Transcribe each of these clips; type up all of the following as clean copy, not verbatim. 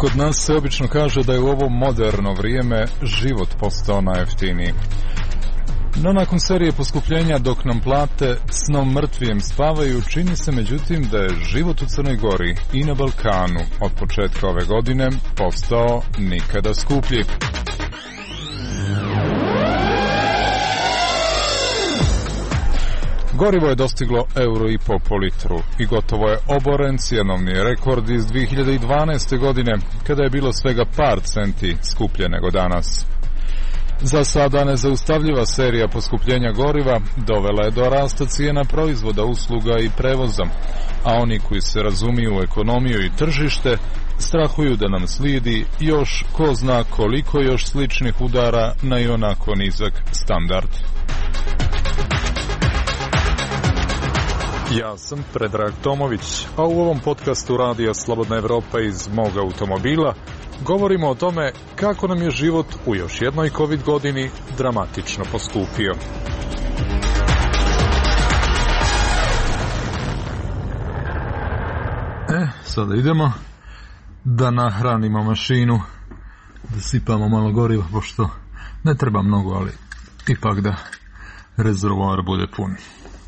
Kod nas se obično kaže da je u ovo moderno vrijeme život postao najjeftiniji. No nakon serije poskupljenja dok nam plate snom mrtvijem spavaju, čini se međutim da je život u Crnoj Gori i na Balkanu od početka ove godine postao nikada skuplji. Gorivo je dostiglo €1,5 po litru i gotovo je oboren cjenovni rekord iz 2012. godine, kada je bilo svega par centi skuplje nego danas. Za sada nezaustavljiva serija poskupljenja goriva dovela je do rasta cijena proizvoda, usluga i prevoza, a oni koji se razumiju u ekonomiju i tržište strahuju da nam slijedi još ko zna koliko još sličnih udara na i onako nizak standard. Ja sam Predrag Tomović, a u ovom podcastu Radija Slobodna Evropa iz mog automobila govorimo o tome kako nam je život u još jednoj COVID godini dramatično poskupio. Sada idemo da nahranimo mašinu, da sipamo malo goriva, pošto ne treba mnogo, ali ipak da rezervoar bude pun.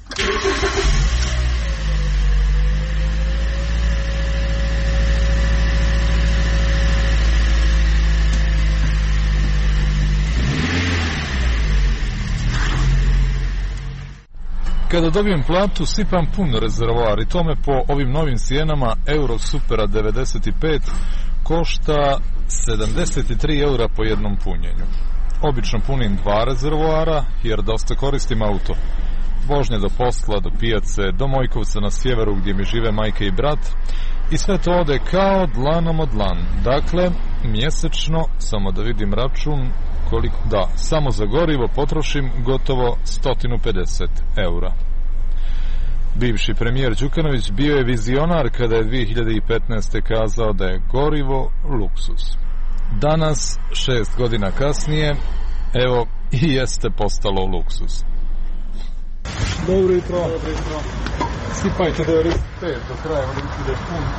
Kada dobijem platu, sipam pun rezervoar i tome po ovim novim cijenama Euro Supera 95 košta 73 eura po jednom punjenju. Obično punim 2 rezervoara jer dosta koristim auto. Vožnje do posla, do pijace, do Mojkovca na sjeveru gdje mi žive majka i brat i sve to ode kao dlanom od dlan. Dakle, mjesečno, samo da vidim račun, samo za gorivo potrošim gotovo 150 eura. Bivši premijer Đukanović bio je vizionar kada je 2015. kazao da je gorivo luksuz. Danas, 6 godina kasnije, evo i jeste postalo luksuz. Dobro jutro. Sipajte 95 do kraja, ovdje da je pun.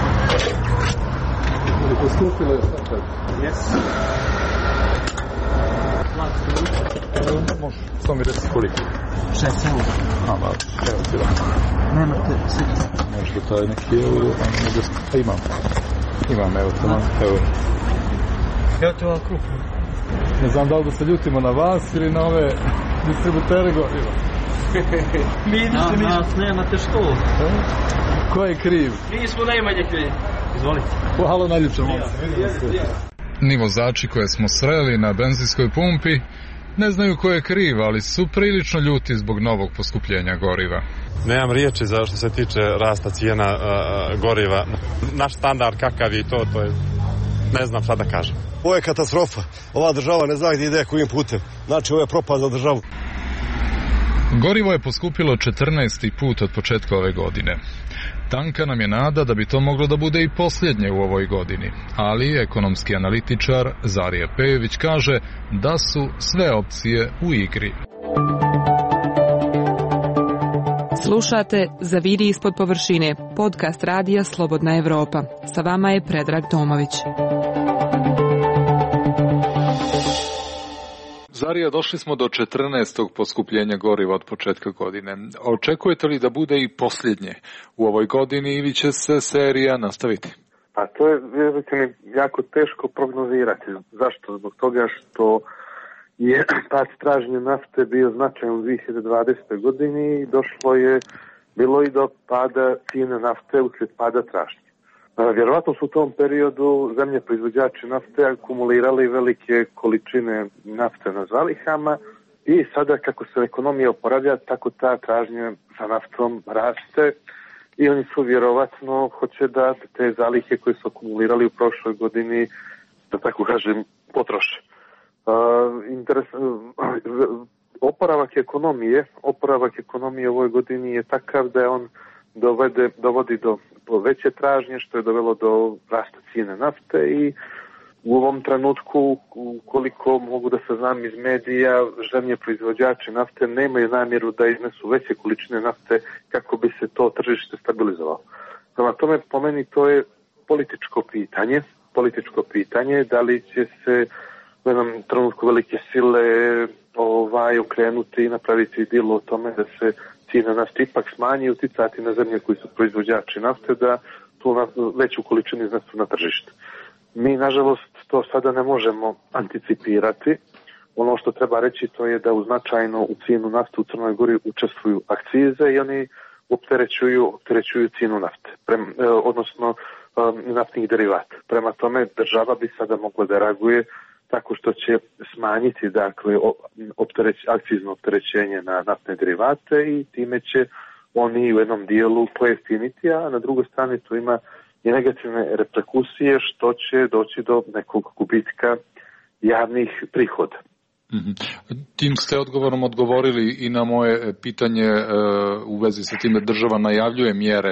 Ali poskupilo je sad. Yes. Može, samo mi reci koliko. 6 eura. Evo ti da. Nemate sedi. Možda taj neki euro, a imam, evo tamo euro. Evo ti vam krupno. Ne znam da li da se ljutimo na vas ili na ove distributere goriva. Nas nemate što. Ko je kriv? Mi smo najmanje krivi. Izvolite. Hvala najljepše. Ni vozači koje smo sreli na benzinskoj pumpi ne znaju ko je kriv, ali su prilično ljuti zbog novog poskupljenja goriva. Nemam riječi za što se tiče rasta cijena goriva. Naš standard kakav je to je, ne znam šta da kažem. Ovo je katastrofa. Ova država ne zna gdje ide, kojim putem. Znači ovo je propast za državu. Gorivo je poskupilo 14. put od početka ove godine. Tanka nam je nada da bi to moglo da bude i posljednje u ovoj godini, ali ekonomski analitičar Zarija Pejović kaže da su sve opcije u igri. Slušate Zaviri ispod površine, podcast Radija Slobodna Evropa. Sa vama je Predrag Tomović. Zarija, došli smo do 14. poskupljenja goriva od početka godine. Očekujete li da bude i posljednje u ovoj godini ili će se serija nastaviti? Pa to je, vjerujte mi, jako teško prognozirati. Zašto? Zbog toga što je pad tražnje nafte bio značajan u 2020. godini i bilo i do pada cijene nafte uslijed pada tražnje. Vjerovatno su u tom periodu zemlje proizvođači nafte akumulirali velike količine nafte na zalihama i sada kako se ekonomija oporavlja, tako ta tražnja za naftom raste i oni su vjerovatno hoće da te zalihe koje su akumulirali u prošloj godini, da tako kažem, potroše. Oporavak ekonomije u ovoj godini je takav da je on dovodi do veće tražnje, što je dovelo do rasta cijene nafte i u ovom trenutku, koliko mogu da saznam iz medija, zemlje proizvođači nafte nemaju namjeru da iznesu veće količine nafte kako bi se to tržište stabilizovalo. Prema tome, po meni, to je političko pitanje političko pitanje, da li će se u jednom trenutku velike sile ukrenuti i napraviti dilo o tome da se cijena nafte ipak smanji i uticati na zemlje koji su proizvođači nafte da tu veću količinu iznesu na tržište. Mi, nažalost, to sada ne možemo anticipirati. Ono što treba reći to je da značajno u cijenu nafte u Crnoj Gori učestvuju akcize i oni opterećuju cijenu nafte, odnosno naftnih derivata. Prema tome, država bi sada mogla da reaguje tako što će smanjiti akcizno opterećenje na naftne derivate i time će oni u jednom dijelu pojeftiniti, a na drugoj strani tu ima i negativne reperkusije što će doći do nekog gubitka javnih prihoda. Tim ste odgovorom odgovorili i na moje pitanje u vezi sa time država najavljuje mjere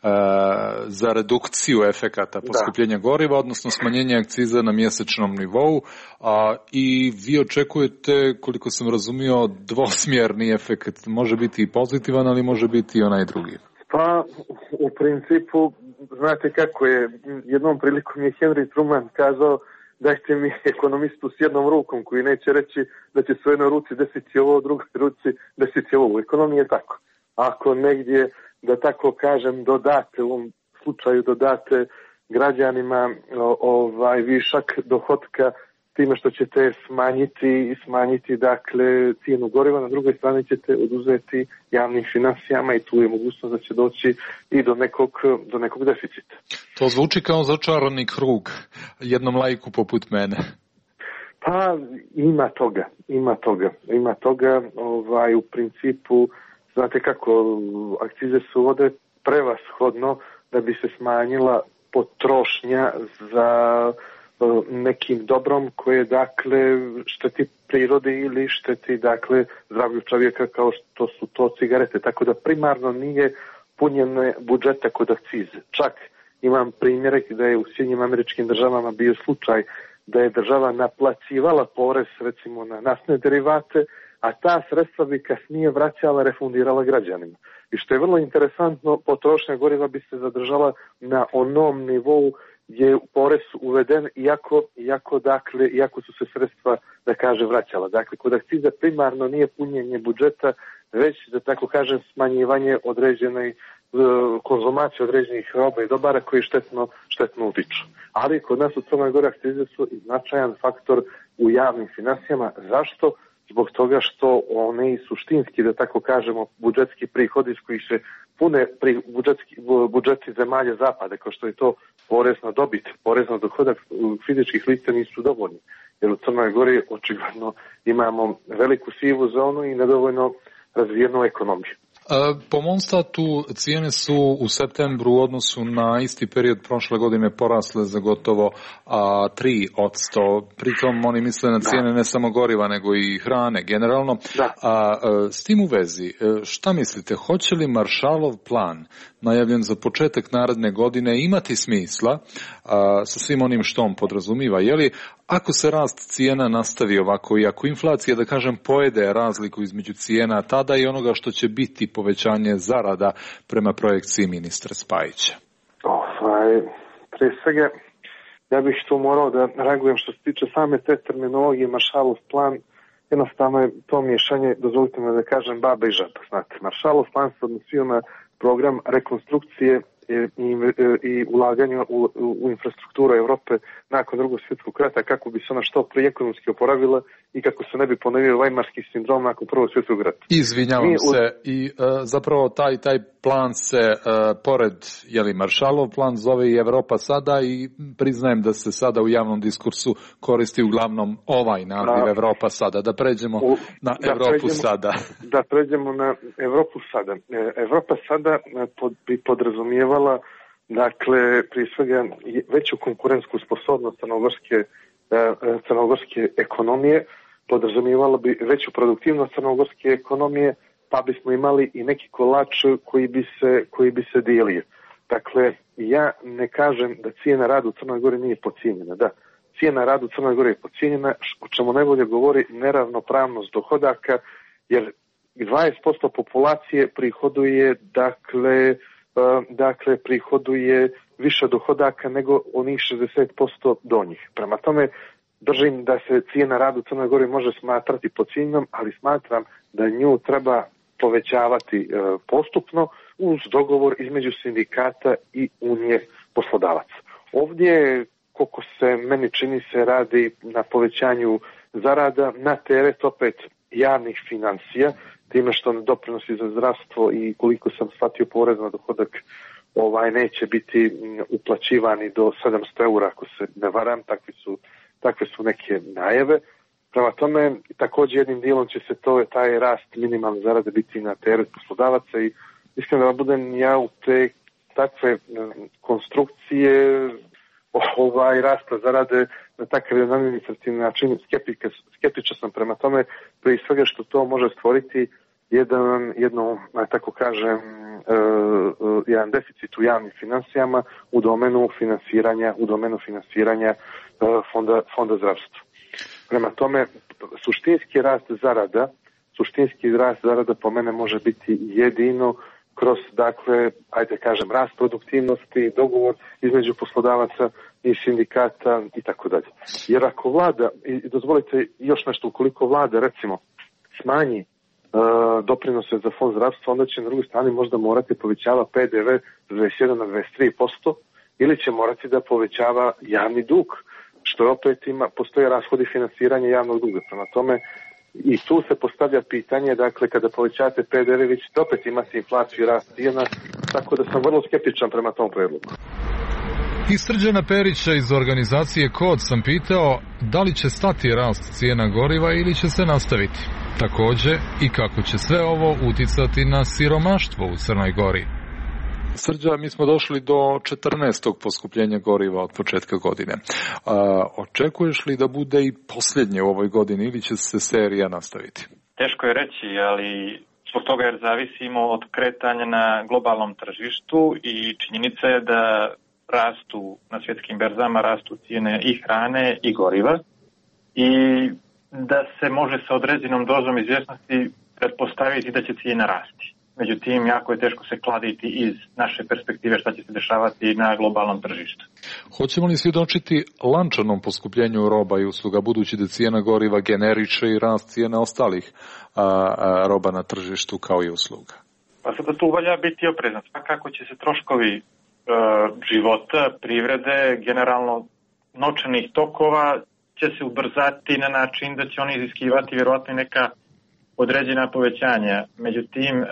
za redukciju efekata poskupljenja goriva, odnosno smanjenje akciza na mjesečnom nivou, i vi očekujete, koliko sam razumio, dvosmjerni efekt, može biti i pozitivan, ali može biti i onaj drugi. Pa, u principu, znate kako je, jednom prilikom je Henry Truman kazao: dajte mi ekonomistu s jednom rukom koji neće reći da će u jednoj ruci desiti ovo, u drugoj ruci desiti ovo. U ekonomiji je tako. Ako negdje, da tako kažem, dodate, u ovom slučaju dodate građanima višak dohotka time što ćete smanjiti dakle cijenu goriva, na drugoj strani ćete oduzeti javnim finansijama i tu je mogućnost da će doći i do nekog deficita. To zvuči kao začarani krug jednom laiku poput mene. Pa ima toga. U principu, znate kako, akcize se uvode prevashodno da bi se smanjila potrošnja za nekim dobrom koje dakle šteti prirodi ili šteti dakle zdravlju čovjeka kao što su to cigarete. Tako da primarno nije punjenje budžeta kod akcize. Čak imam primjere da je u SAD-u bio slučaj da je država naplaćivala porez recimo na naftne derivate, a ta sredstva bi kasnije vraćala, refundirala građanima. I što je vrlo interesantno, potrošnja goriva bi se zadržala na onom nivou je porez uveden iako su se sredstva, da kaže, vraćala. Dakle, kod akciza primarno nije punjenje budžeta, već, da tako kažem, smanjivanje određene konzumacije određenih roba i dobara koji štetno utiču. Ali kod nas u Crnoj Gori akcize su i značajan faktor u javnim finansijama. Zašto? Zbog toga što oni suštinski, da tako kažemo, budžetski prihodi iz kojih se pune budžeti zemalja zapada, kao što je to porez na dobit, porez na dohodak fizičkih lica nisu dovoljni. Jer u Crnoj Gori očigledno imamo veliku sivu zonu i nedovoljno razvijenu ekonomiju. Po Monstatu cijene su u septembru u odnosu na isti period prošle godine porasle za gotovo 3%. Pritom oni misle na cijene ne samo goriva nego i hrane generalno. S tim u vezi, šta mislite, hoće li Maršalov plan najavljen za početak naredne godine imati smisla sa svim onim što on podrazumiva? Je li ako se rast cijena nastavi ovako i ako inflacija, da kažem, pojede razliku između cijena tada i onoga što će biti povećanje zarada prema projekciji ministra Spajića? Prije svega, ja bih tu morao da reagujem što se tiče same te terminologije Maršalov plan. Jednostavno je to miješanje, dozvolite me da kažem, baba i žaba. Znate, Maršalov plan se odnosio na program rekonstrukcije i ulaganja u infrastrukturu Evrope nakon Drugog svjetskog rata kako bi se ona što prije ekonomski oporavila i kako se ne bi ponovio vajmarski sindrom nakon Prvog svjetskog rata. Izvinjavam se, i zapravo taj plan se pored Maršalov plan zove i Evropa sada i priznajem da se sada u javnom diskursu koristi uglavnom ovaj naziv Evropa sada. Da pređemo na Evropu sada. Da pređemo na Evropu sada. Evropa sada bi podrazumijevala, dakle, prije svega veću konkurentsku sposobnost crnogorske ekonomije, podrazumijevala bi veću produktivnost crnogorske ekonomije, pa bismo imali i neki kolač koji bi se dijelio. Dakle, ja ne kažem da cijena rada u Crnoj Gori nije podcijenjena. Da, cijena rada u Crnoj Gori je podcijenjena, o čemu najbolje govori neravnopravnost dohodaka, jer 20% populacije prihoduje više dohodaka nego onih 60% donjih. Prema tome, držim da se cijena rada u Crnoj Gori može smatrati podcijenjenom, ali smatram da nju treba povećavati postupno uz dogovor između sindikata i Unije poslodavaca. Ovdje, koliko se meni čini, se radi na povećanju zarada na teret opet javnih financija, time što doprinosi za zdravstvo i koliko sam shvatio porez na dohodak neće biti uplaćivani do 700 eura, ako se ne varam, takve su neke najave. Prema tome, također jednim dijelom će se taj rast minimalne zarade biti na teret poslodavaca i iskreno da budem ja u te takve konstrukcije rasta zarade na takav jedan administrativni način skeptičan sam prema tome, prije svega što to može stvoriti jedan deficit u javnim financijama u domenu finansiranja fonda zdravstva. Prema tome, suštinski rast zarada po mene može biti jedino kroz, rast produktivnosti, dogovor između poslodavaca i sindikata i tako dalje. Jer ako vlada, i dozvolite još nešto, ukoliko vlada recimo smanji doprinose za fond zdravstva, onda će na drugoj strani možda morati povećava PDV s 21 na 23% ili će morati da povećava javni dug, što opet postoje rashodi finansiranja javnog duga. Prema tome, i tu se postavlja pitanje, dakle, kada povećate PDV, vi ćete opet imati inflaciju i rast cijena, tako da sam vrlo skeptičan prema tom predlogu. I Srđana Perića iz organizacije KOD sam pitao da li će stati rast cijena goriva ili će se nastaviti. Također i kako će sve ovo uticati na siromaštvo u Crnoj Gori. Srđa, mi smo došli do 14. poskupljenja goriva od početka godine. Očekuješ li da bude i posljednje u ovoj godini ili će se serija nastaviti? Teško je reći, ali zbog toga jer zavisimo od kretanja na globalnom tržištu i činjenica je da rastu na svjetskim berzama, rastu cijene i hrane i goriva i da se može sa određenom dozom izvjesnosti pretpostaviti da će cijena rasti. Međutim, jako je teško se kladiti iz naše perspektive šta će se dešavati na globalnom tržištu. Hoćemo li svjedočiti lančanom poskupljenju roba i usluga, budući da cijena goriva generiše i rast cijena ostalih roba na tržištu kao i usluga? Pa sada tu valja biti oprezan. Svakako će se troškovi života, privrede, generalno novčanih tokova će se ubrzati na način da će oni iziskivati vjerojatno neka određena povećanja. Međutim,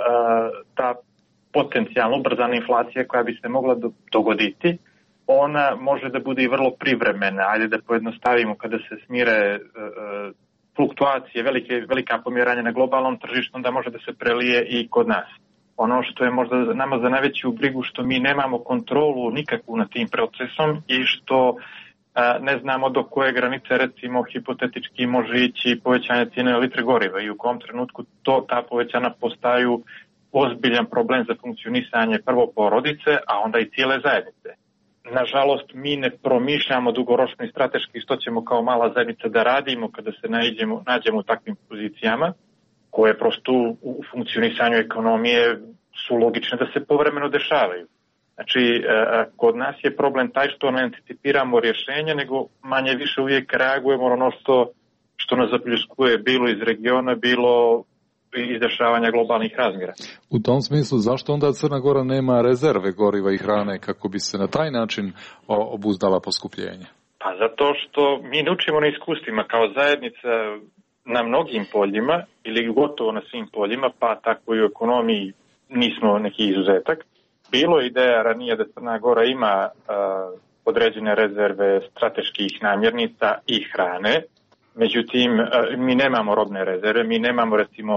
ta potencijalno ubrzana inflacija koja bi se mogla dogoditi, ona može da bude i vrlo privremena. Ajde da pojednostavimo, kada se smire fluktuacije, velika pomjeranja na globalnom tržištu, onda može da se prelije i kod nas. Ono što je možda nama za najveću brigu, što mi nemamo kontrolu nikakvu nad tim procesom i što ne znamo do koje granice, recimo, hipotetički može ići povećanje cijene litre goriva i u kom trenutku ta povećanja postaju ozbiljan problem za funkcionisanje prvo porodice, a onda i cijele zajednice. Nažalost, mi ne promišljamo dugoročno i strateški što ćemo kao mala zajednica da radimo kada se nađemo u takvim pozicijama, koje prosto u funkcionisanju ekonomije su logične da se povremeno dešavaju. Znači, kod nas je problem taj što ne anticipiramo rješenje, nego manje više uvijek reagujemo ono što nas zapljuskuje, bilo iz regiona, bilo iz dešavanja globalnih razmjera. U tom smislu, zašto onda Crna Gora nema rezerve goriva i hrane kako bi se na taj način obuzdala poskupljenje? Pa zato što mi ne učimo na iskustvima kao zajednica na mnogim poljima ili gotovo na svim poljima, pa tako i u ekonomiji nismo neki izuzetak. Bilo je ideja ranije da Crna Gora ima određene rezerve strateških namirnica i hrane, međutim mi nemamo robne rezerve, mi nemamo recimo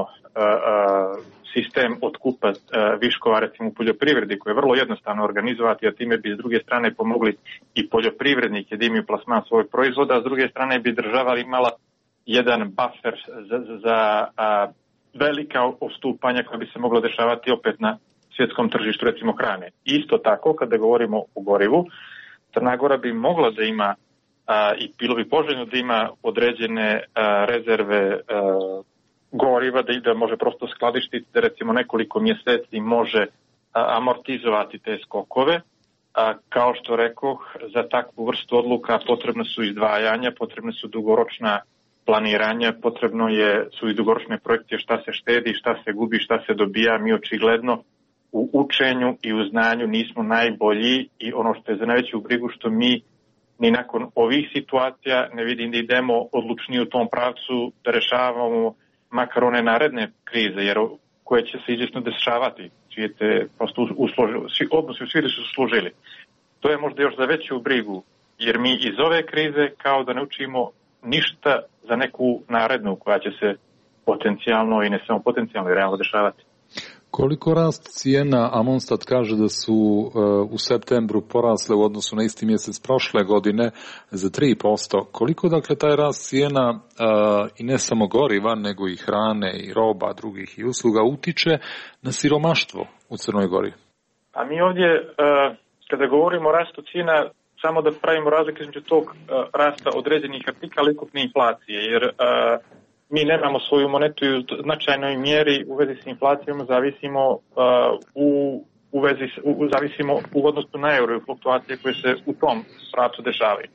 sistem otkupa viškova recimo u poljoprivredi koji je vrlo jednostavno organizovati, a time bi s druge strane pomogli i poljoprivrednike da imaju plasman svojeg proizvoda, a s druge strane bi država imala jedan buffer za velika odstupanja koja bi se moglo dešavati opet na svjetskom tržištu, recimo hrane. Isto tako, kada govorimo o gorivu, Crna Gora bi mogla da ima i bilo bi poželjno da ima određene rezerve goriva, da može prosto skladištiti, da recimo nekoliko mjeseci može amortizovati te skokove, Kao što rekoh, za takvu vrstu odluka potrebne su izdvajanja, potrebne su dugoročna planiranja, su i dugoročne projekcije šta se štedi, šta se gubi, šta se dobija. Mi očigledno u učenju i u znanju nismo najbolji i ono što je za najveću brigu što mi ni nakon ovih situacija ne vidim da idemo odlučnije u tom pravcu da rešavamo makar one naredne krize, jer koje će se izvjesno dešavati. Odnosi u svijetu su služili. To je možda još za veću brigu, jer mi iz ove krize kao da ne učimo ništa za neku narednu koja će se potencijalno i ne samo potencijalno i realno dešavati. Koliko rast cijena, a Mondstadt kaže da su u septembru porasle u odnosu na isti mjesec prošle godine za 3%. Koliko dakle taj rast cijena i ne samo goriva, nego i hrane i roba, drugih i usluga utiče na siromaštvo u Crnoj Gori? A mi ovdje, kada govorimo o rastu cijena, samo da pravimo razliku između tog rasta određenih artikala i ukupne inflacije, jer mi nemamo svoju monetu i u značajnoj mjeri u vezi s inflacijom zavisimo zavisimo u odnosu na euro i fluktuacije koje se u tom pravcu dešavaju.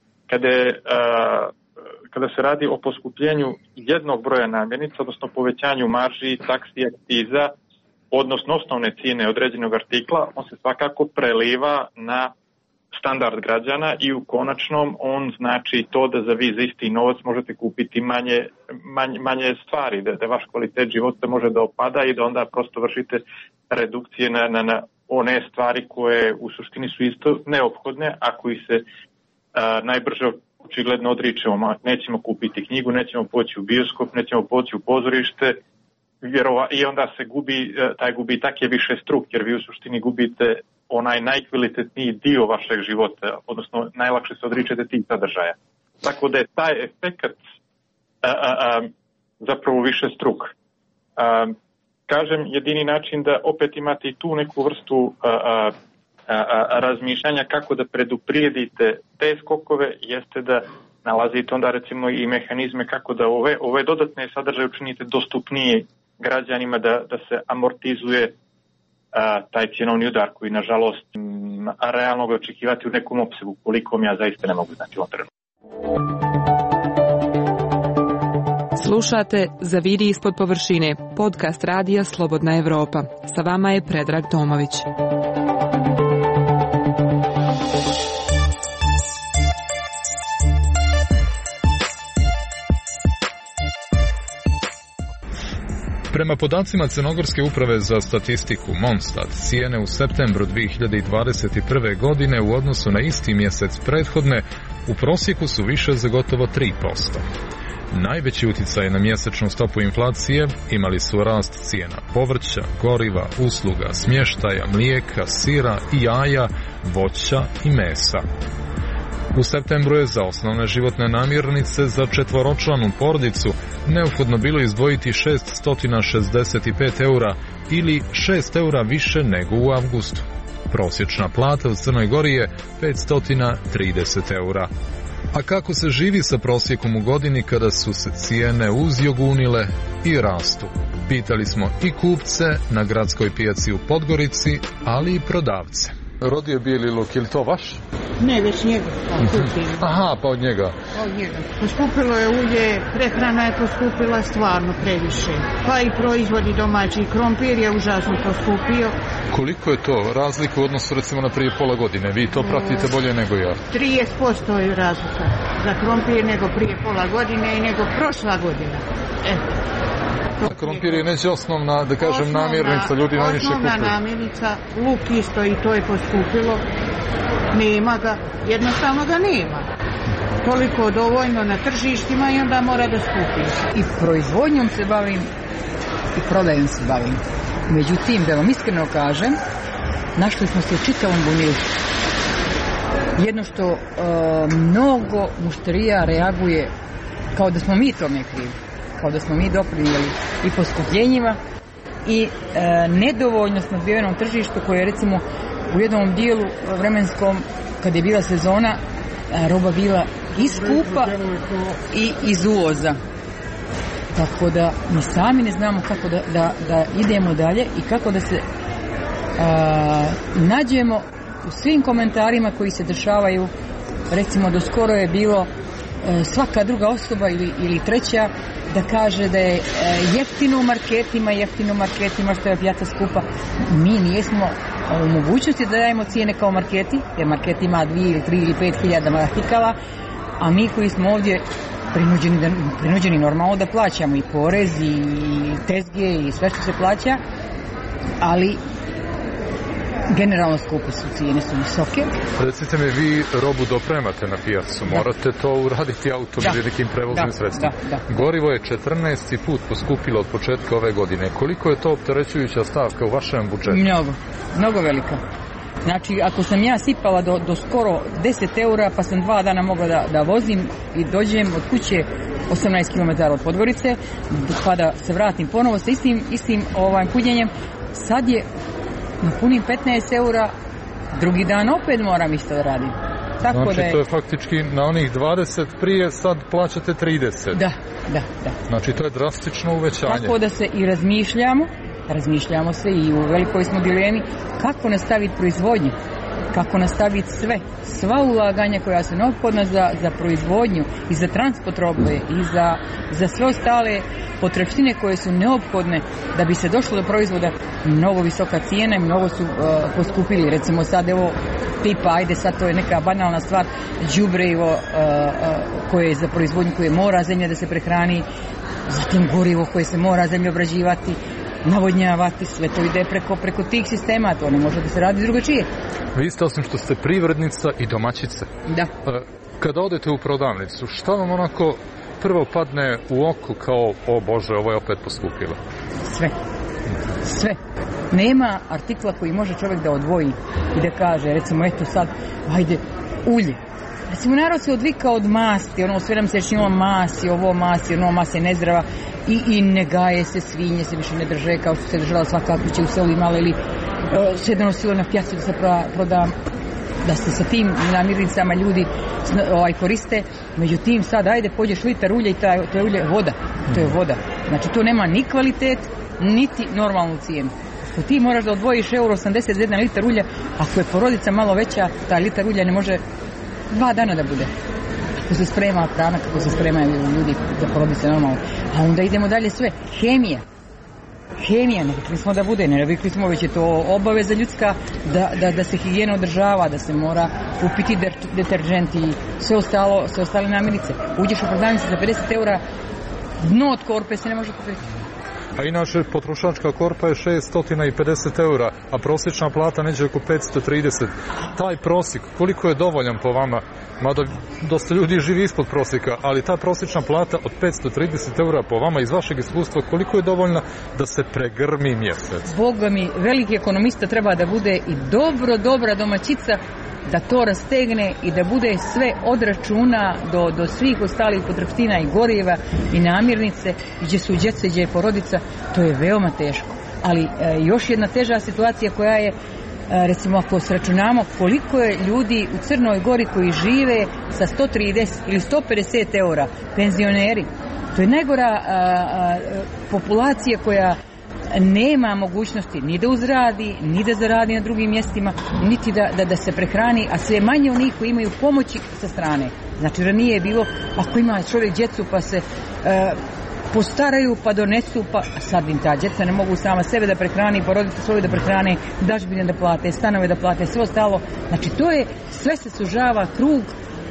Kada se radi o poskupljenju jednog broja namirnica, odnosno povećanju marži, taksi, akciza, odnosno osnovne cijene određenog artikla, on se svakako preliva na standard građana i u konačnom on znači to da za vi za isti novac možete kupiti manje stvari, da vaš kvalitet života može da opada i da onda prosto vršite redukcije na one stvari koje u suštini su isto neophodne, a koji se najbrže očigledno odričemo. Nećemo kupiti knjigu, nećemo poći u bioskop, nećemo poći u pozorište i onda se taj gubitak je više struk, jer vi u suštini gubite onaj najkvalitetniji dio vašeg života, odnosno najlakše se odričete tih sadržaja. Tako da je taj efekat zapravo više struk. Kažem, jedini način da opet imate i tu neku vrstu razmišljanja kako da preduprijedite te skokove jeste da nalazite onda recimo i mehanizme kako da ove dodatne sadržaje učinite dostupnije građanima, da se amortizuje taj cjenovni udar koji nažalost realno ga očekivati u nekom opsegu, koliko ja zaista ne mogu znati u ovom trenutku. Slušate Zaviri ispod površine, podcast radija Slobodna Evropa. Sa vama je Predrag Tomović. Prema podacima Crnogorske uprave za statistiku Mondstadt, cijene u septembru 2021. godine u odnosu na isti mjesec prethodne u prosjeku su više za gotovo 3%. Najveći utjecaj na mjesečnu stopu inflacije imali su rast cijena povrća, goriva, usluga, smještaja, mlijeka, sira i jaja, voća i mesa. U septembru je za osnovne životne namirnice za četvoročlanu porodicu neophodno bilo izdvojiti 665 eura ili 6 eura više nego u avgustu. Prosječna plata u Crnoj Gori je 530 eura. A kako se živi sa prosjekom u godini kada su se cijene uzjogunile i rastu? Pitali smo i kupce na gradskoj pijaci u Podgorici, ali i prodavce. Rodio je bijeli luk, je li to vaš? Ne, već njega. Aha, pa od njega. Od njega. Poskupilo je ulje, prehrana je poskupila stvarno previše. Pa i proizvodi domaći, krompir je užasno poskupio. Koliko je to razlika u odnosu recimo na prije pola godine? Vi to pratite bolje nego ja. 30% je razlika za krompir nego prije pola godine i nego prošla godina. Krompir je neće osnovna, da kažem, namirnica, ljudi najviše kupuju. Osnovna namirnica, luk isto i to je poskupilo. Nema ga, jednostavno ga nema. Toliko dovoljno na tržištima i onda mora da skupi. I proizvodnjom se bavim i prodajom se bavim. Međutim, da vam iskreno kažem, našli smo se u čitavom bumilu. Jedno što mnogo mušterija reaguje kao da smo mi tome krivi. Kao da smo mi doprinijeli i poskupljenjima i nedovoljno snabdivenom tržištu koje je recimo u jednom dijelu vremenskom kad je bila sezona roba bila i skupa i iz uvoza. Tako da mi sami ne znamo kako da idemo dalje i kako da se nađemo u svim komentarima koji se dešavaju, recimo do skoro je bilo svaka druga osoba ili treća da kaže da je jeftino u marketima što je pijaca skupa. Mi nijesmo u mogućnosti da dajemo cijene kao marketi, jer market ima 2 ili 3 ili 5 hiljada artikala, a mi koji smo ovdje prinuđeni normalno da plaćamo i porez i tezge i sve što se plaća, ali generalno skupo su, cijene su visoke. Recite mi, vi robu dopremate na pijacu, morate to uraditi autom ili nekim prevoznim sredstvima. Gorivo je 14. put poskupilo od početka ove godine. Koliko je to opterećujuća stavka u vašem budžetu? Mnogo velika. Znači, ako sam ja sipala do skoro 10 eura, pa sam 2 dana mogla da vozim i dođem od kuće 18 km od Podgorice, pa da se vratim ponovo sa istim punjenjem, sad je napunim 15 eura, drugi dan opet moram isto da radim. Tako znači, da to je faktički na onih 20 prije, sad plaćate 30. Da. Znači, to je drastično uvećanje. Tako da se i razmišljamo se i u velikoj smo dilemi kako nastaviti proizvodnju, kako nastaviti sva ulaganja koja su neophodna za proizvodnju i za transport robe i za sve ostale potrepštine koje su neophodne da bi se došlo do proizvoda. Mnogo visoka cijena i mnogo su poskupili. Recimo sad evo tipa, ajde sad to je neka banalna stvar, đubrivo koje je za proizvodnju koje mora zemlja da se prehrani, zatim gorivo koje se mora zemlja obrađivati, navodnjavati, sve to ide preko tih sistema, to ne može da se radi drugačije. Vi ste, osim što ste privrednica i domaćice. Da. Kada odete u prodavnicu, šta vam onako prvo padne u oko kao, o Bože, ovo je opet poskupilo? Sve. Nema artikla koji može čovjek da odvoji i da kaže, recimo, eto sad, ajde, ulje. Recimo, narod se odvika od masti, sve nam se činilo masi, ono masa je nezdrava i ne gaje se, svinje se više ne drže kao što se držala svaka kuća u selu imala ili se donosilo na pijacu da se proda, da se sa tim namirnicama ljudi koriste. Međutim, sad ajde pođeš litar ulja i to je ulje voda. To je voda. Znači, to nema ni kvalitet, niti normalnu cijenu. Ako ti moraš da odvojiš €80 za 1 litar ulja, ako je porodica malo veća, taj litar ulja ne može 2 dana da bude. Kako se sprema hrana, kako se spremaju ljudi da porodice normalno. A onda idemo dalje sve. Hemija, ne rekli smo da bude, ne rekli smo, već je to obaveza ljudska da se higijena održava, da se mora kupiti deterđent i sve ostale namirnice. Uđeš u prodavnicu za 50 eura, dno od korpe se ne može kupiti. A inače, potrošačka korpa je 650 eura, a prosječna plata neđe oko 530. Taj prosjek, koliko je dovoljan po vama? Mada dosta ljudi živi ispod prosjeka, ali ta prosječna plata od 530 eura po vama, iz vašeg iskustva, koliko je dovoljna da se pregrmi mjesec? Boga mi, veliki ekonomista treba da bude i dobra domaćica, da to rastegne i da bude sve od računa do svih ostalih potrepština i goriva i namirnice, gdje su djeca, gdje je porodica, to je veoma teško. Ali još jedna teža situacija koja je, recimo ako sračunamo koliko je ljudi u Crnoj Gori koji žive sa 130 ili 150 eura, penzioneri, to je najgora populacija koja nema mogućnosti ni da uzradi, ni da zaradi na drugim mjestima, niti da se prehrani, a sve manje onih koji imaju pomoći sa strane. Znači, ranije je bilo, ako ima čovjek djecu pa se postaraju pa donesu, pa sad im ta djeca ne mogu sama sebe da prehrani, porodicu svoju da prehrane, dažbine da plate, stanove da plate, sve ostalo. Znači, to je, sve se sužava krug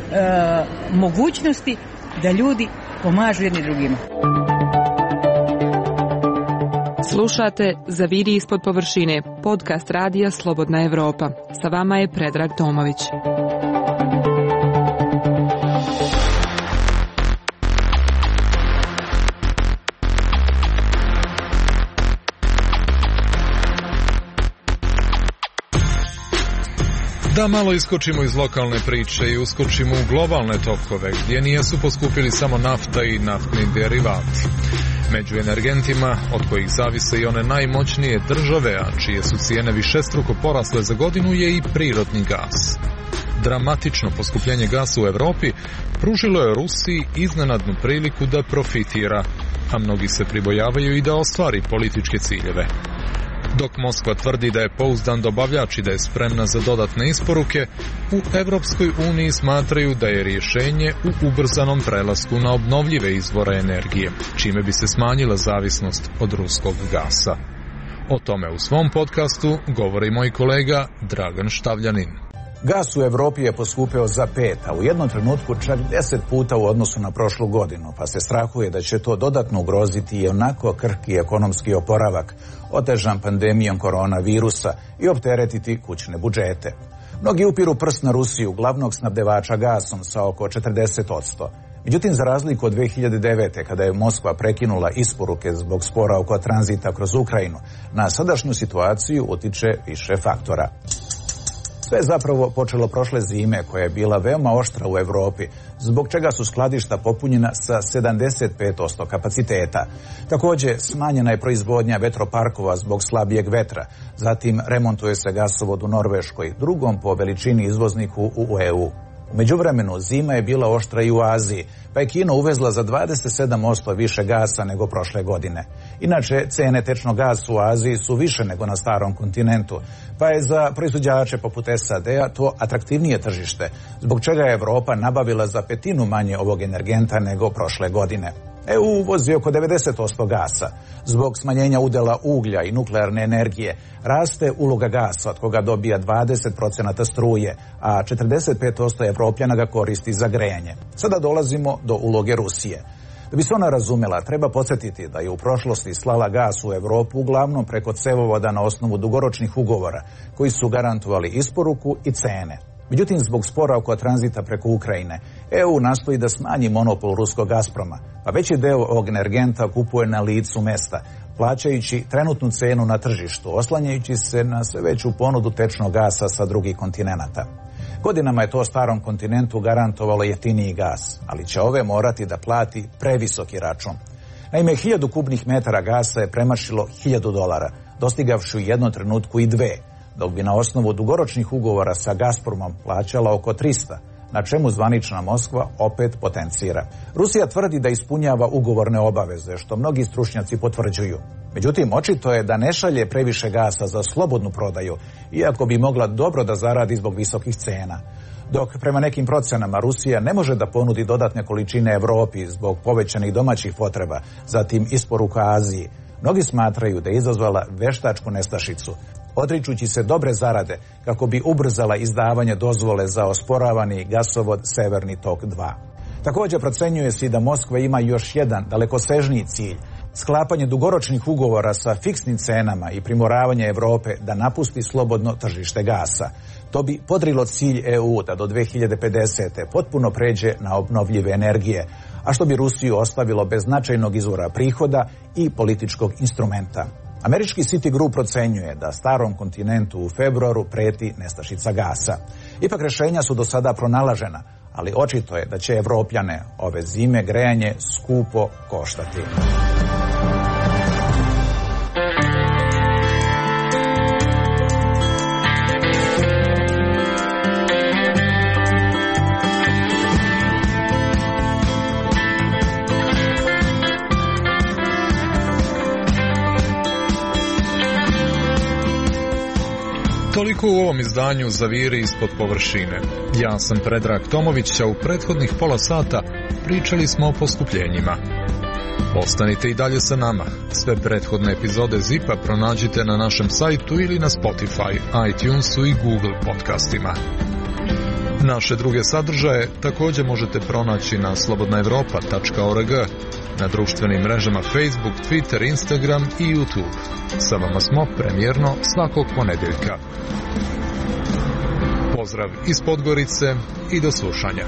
mogućnosti da ljudi pomažu jedni drugima. Slušate Zaviri ispod površine, podcast radija Slobodna Evropa. Sa vama je Predrag Tomović. Da malo iskočimo iz lokalne priče i uskočimo u globalne tokove, gdje nisu poskupili samo nafta i naftni derivati. Među energentima, od kojih zavise i one najmoćnije države, a čije su cijene višestruko porasle za godinu, je i prirodni gas. Dramatično poskupljenje gasa u Europi pružilo je Rusiji iznenadnu priliku da profitira, a mnogi se pribojavaju i da ostvari političke ciljeve. Dok Moskva tvrdi da je pouzdan dobavljač i da je spremna za dodatne isporuke, u Evropskoj uniji smatraju da je rješenje u ubrzanom prelasku na obnovljive izvore energije, čime bi se smanjila zavisnost od ruskog gasa. O tome u svom podcastu govori moj kolega Dragan Štavljanin. Gas u Evropi je poskupeo za 5, a u jednom trenutku čak 10 puta u odnosu na prošlu godinu, pa se strahuje da će to dodatno ugroziti i onako krhki ekonomski oporavak, otežan pandemijom koronavirusa i opteretiti kućne budžete. Mnogi upiru prst na Rusiju, glavnog snabdevača gasom, sa oko 40%. Međutim, za razliku od 2009. kada je Moskva prekinula isporuke zbog spora oko tranzita kroz Ukrajinu, na sadašnju situaciju utiče više faktora. Sve je zapravo počelo prošle zime, koja je bila veoma oštra u Evropi, zbog čega su skladišta popunjena sa 75% kapaciteta. Također, smanjena je proizvodnja vetroparkova zbog slabijeg vetra, zatim remontuje se gasovod u Norveškoj, drugom po veličini izvozniku u EU. U međuvremenu, zima je bila oštra i u Aziji, pa je Kina uvezla za 27% više gasa nego prošle godine. Inače, cene tečnog gasa u Aziji su više nego na starom kontinentu, pa je za proizvođače poput SAD-a to atraktivnije tržište, zbog čega je Evropa nabavila za 1/5 manje ovog energenta nego prošle godine. EU uvozi oko 90% gasa. Zbog smanjenja udjela uglja i nuklearne energije raste uloga gasa, od koga dobija 20% struje, a 45% Evropljana ga koristi za grejanje. Sada dolazimo do uloge Rusije. Da bi se ona razumela, treba podsjetiti da je u prošlosti slala gas u Evropu uglavnom preko cevovoda na osnovu dugoročnih ugovora, koji su garantovali isporuku i cene. Međutim, zbog spora oko tranzita preko Ukrajine, EU nastoji da smanji monopol ruskog Gazproma, pa veći deo ovog energenta kupuje na licu mesta, plaćajući trenutnu cenu na tržištu, oslanjajući se na sve veću ponudu tečnog gasa sa drugih kontinenata. Godinama je to starom kontinentu garantovalo jeftiniji gas, ali će ove morati da plati previsoki račun. Naime, 1000 kubnih metara gasa je premašilo $1000, dostigavši u jednom trenutku i 2, dok bi na osnovu dugoročnih ugovora sa Gazpromom plaćala oko 300, na čemu zvanična Moskva opet potencira. Rusija tvrdi da ispunjava ugovorne obaveze, što mnogi stručnjaci potvrđuju. Međutim, očito je da ne šalje previše gasa za slobodnu prodaju, iako bi mogla dobro da zaradi zbog visokih cena. Dok prema nekim procenama Rusija ne može da ponudi dodatne količine Evropi zbog povećanih domaćih potreba, zatim isporuka Aziji, mnogi smatraju da je izazvala veštačku nestašicu, odričući se dobre zarade kako bi ubrzala izdavanje dozvole za osporavani gasovod Severni tok 2. Također procenjuje se da Moskva ima još jedan dalekosežniji cilj, sklapanje dugoročnih ugovora sa fiksnim cenama i primoravanje Evrope da napusti slobodno tržište gasa. To bi podrilo cilj EU da do 2050. potpuno pređe na obnovljive energije, a što bi Rusiju ostavilo bez značajnog izvora prihoda i političkog instrumenta. Američki Citigroup procenjuje da starom kontinentu u februaru preti nestašica gasa. Ipak rješenja su do sada pronalažena, ali očito je da će Evropljane ove zime grejanje skupo koštati. Toliko u ovom izdanju Zaviri ispod površine. Ja sam Predrag Tomović, a u prethodnih pola sata pričali smo o poskupljenjima. Ostanite i dalje sa nama. Sve prethodne epizode ZIP-a pronađite na našem sajtu ili na Spotify, iTunesu i Google podcastima. Naše druge sadržaje također možete pronaći na slobodnaevropa.org, na društvenim mrežama Facebook, Twitter, Instagram i YouTube. Sa vama smo premijerno svakog ponedjeljka. Pozdrav iz Podgorice i do slušanja.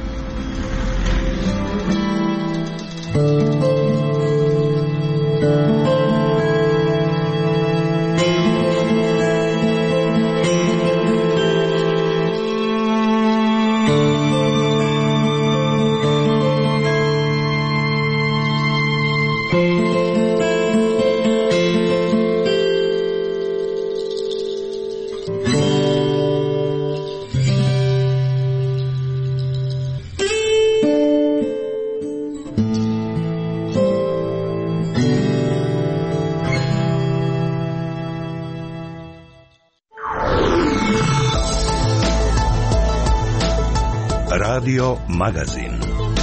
Radio Magazin.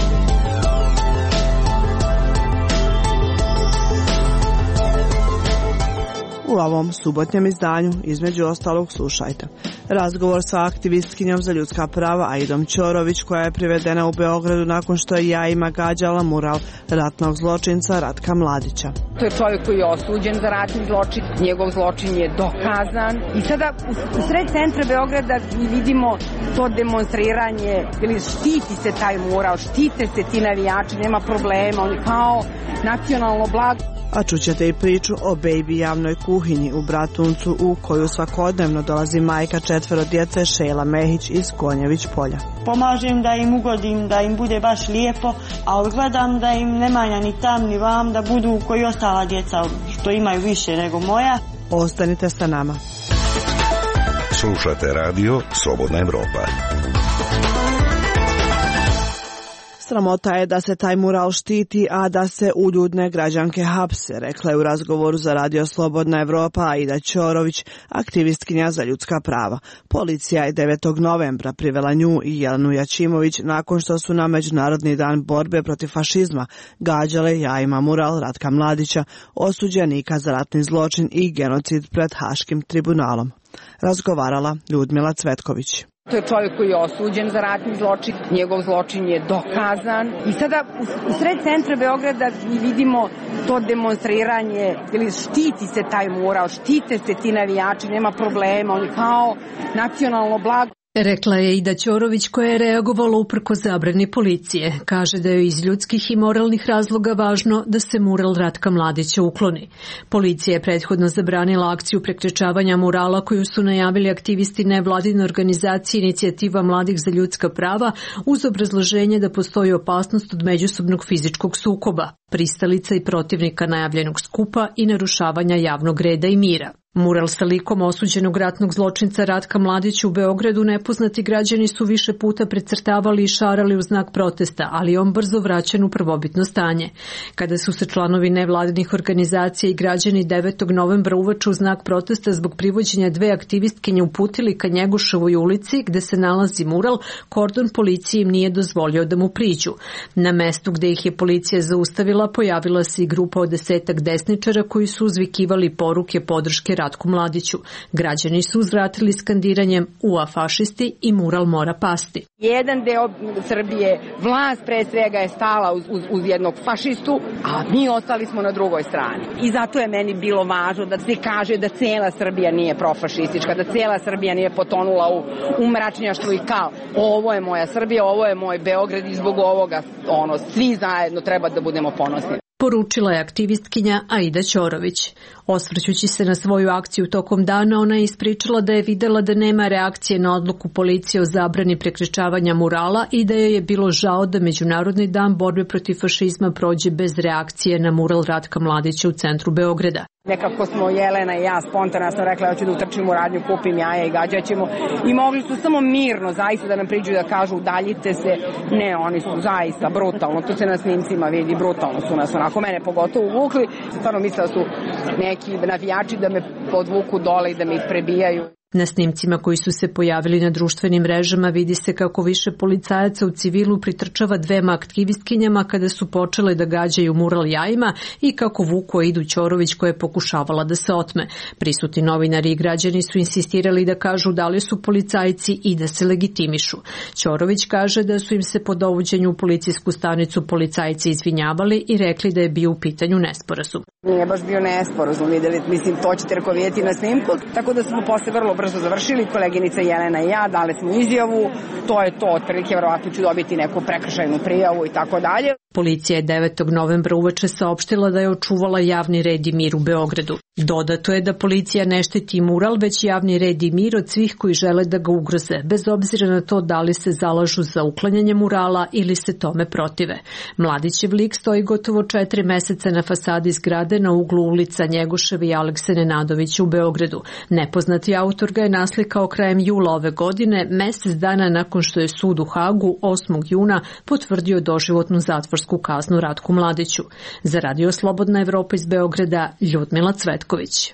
U ovom subotnjem izdanju, između ostalog, slušajte razgovor sa aktivistkinjom za ljudska prava Aidom Ćorović, koja je privedena u Beogradu nakon što je jajima gađala mural ratnog zločinca Ratka Mladića. To je čovjek koji je osuđen za ratni zločin, njegov zločin je dokazan i sada u sred centra Beograda vidimo to demonstriranje, ili štiti se taj mural, štite se ti navijači, nema problema, oni kao nacionalno blago. A čućete i priču o Baby javnoj kuhinji u Bratuncu, u koju svakodnevno dolazi majka 4 djece Šela Mehić iz Konjević polja. Pomažem da im ugodim, da im bude baš lijepo, a gledam da im ne manja ni tam ni vam, da budu koji ostala djeca što imaju više nego moja. Ostanite sa nama. Slušate radio Slobodna Evropa. Sramota je da se taj mural štiti, a da se uljudne građanke hapse, rekla je u razgovoru za radio Slobodna Evropa Aida Ćorović, aktivistkinja za ljudska prava. Policija je 9. novembra privela nju i Jelenu Jačimović nakon što su na Međunarodni dan borbe protiv fašizma gađale jajima mural Ratka Mladića, osuđenika za ratni zločin i genocid pred Haškim tribunalom. Razgovarala Ljudmila Cvetković. To je čovjek koji je osuđen za ratni zločin, njegov zločin je dokazan i sada u sred centra Beograda vidimo to demonstriranje, ili štiti se taj mural, štite se ti navijači, nema problema, oni kao nacionalno blago. Rekla je Aida Ćorović, koja je reagovala uprko zabrani policije. Kaže da je iz ljudskih i moralnih razloga važno da se mural Ratka Mladića ukloni. Policija je prethodno zabranila akciju prekrečavanja murala koju su najavili aktivisti nevladine organizacije Inicijativa mladih za ljudska prava uz obrazloženje da postoji opasnost od međusobnog fizičkog sukoba, pristalica i protivnika najavljenog skupa i narušavanja javnog reda i mira. Mural sa likom osuđenog ratnog zločinca Ratka Mladića u Beogradu nepoznati građani su više puta precrtavali i šarali u znak protesta, ali on brzo vraćen u prvobitno stanje. Kada su se članovi nevladinih organizacija i građani 9. novembra uveče u znak protesta zbog privođenja 2 aktivistkinje uputili ka Njegoševoj ulici gde se nalazi mural, kordon policije im nije dozvolio da mu priđu. Na mestu gde ih je policija zaustavila pojavila se i grupa od 10 desničara koji su uzvikivali poruke podrške Ratku Mladiću. Građani su uzvratili skandiranjem "Ua fašisti" i mural mora pasti. Jedan deo Srbije, vlast pre svega je stala uz jednog fašistu, a mi ostali smo na drugoj strani. I zato je meni bilo važno da se kaže da cela Srbija nije profašistička, da cela Srbija nije potonula u mračnjaštvu i kao ovo je moja Srbija, ovo je moj Beograd i zbog ovoga svi zajedno treba da budemo ponosni. Poručila je aktivistkinja Aida Ćorović. Osvrćući se na svoju akciju tokom dana, ona je ispričala da je videla da nema reakcije na odluku policije o zabrani prekrečavanja murala i da joj je bilo žao da Međunarodni dan borbe protiv fašizma prođe bez reakcije na mural Ratka Mladića u centru Beograda. Nekako smo Jelena i ja spontano sam rekla hoću da utrčim u radnju, kupim jaja i gađaćemo i mogli su samo mirno zaista da nam priđu da kažu udaljite se. Ne, oni su zaista brutalno, to se na snimcima vidi, brutalno su nas onako mene pogotovo uvukli. Stvarno mislila su neki navijači da me podvuku dole i da me ih prebijaju. Na snimcima koji su se pojavili na društvenim mrežama vidi se kako više policajaca u civilu pritrčava 2 aktivistkinjama kada su počele da gađaju mural jajima i kako vuku Aidu Ćorović koja je pokušavala da se otme. Prisutni novinari i građani su insistirali da kažu da li su policajci i da se legitimišu. Ćorović kaže da su im se po dovođenju u policijsku stanicu policajci izvinjavali i rekli da je bio u pitanju nesporazum. Nije baš bio nesporazum, videli, mislim, to ćete vidjeti na snimku, tako da smo posle vrlo brzo završili, koleginica Jelena i ja, dali smo izjavu, to je to, otprilike, verovatno ću dobiti neku prekršajnu prijavu i tako dalje. Policija je 9. novembra uveče saopštila da je očuvala javni red i mir u Beogradu. Dodato je da policija ne štiti mural, već javni red i mir od svih koji žele da ga ugroze, bez obzira na to da li se zalažu za uklanjanje murala ili se tome protive. Mladićev lik stoji gotovo 4 meseca na fasadi zgrade na uglu ulica Njegoševe i Alekse Nenadovića u Beogradu. Nepoznati autor ga je naslikao krajem jula ove godine, mesec dana nakon što je sud u Hagu 8. juna potvrdio doživotnu zatvorsku kaznu Ratku Mladiću. Za Radio Slobodna Evropa iz Beograda, Ljudmila Cvetković.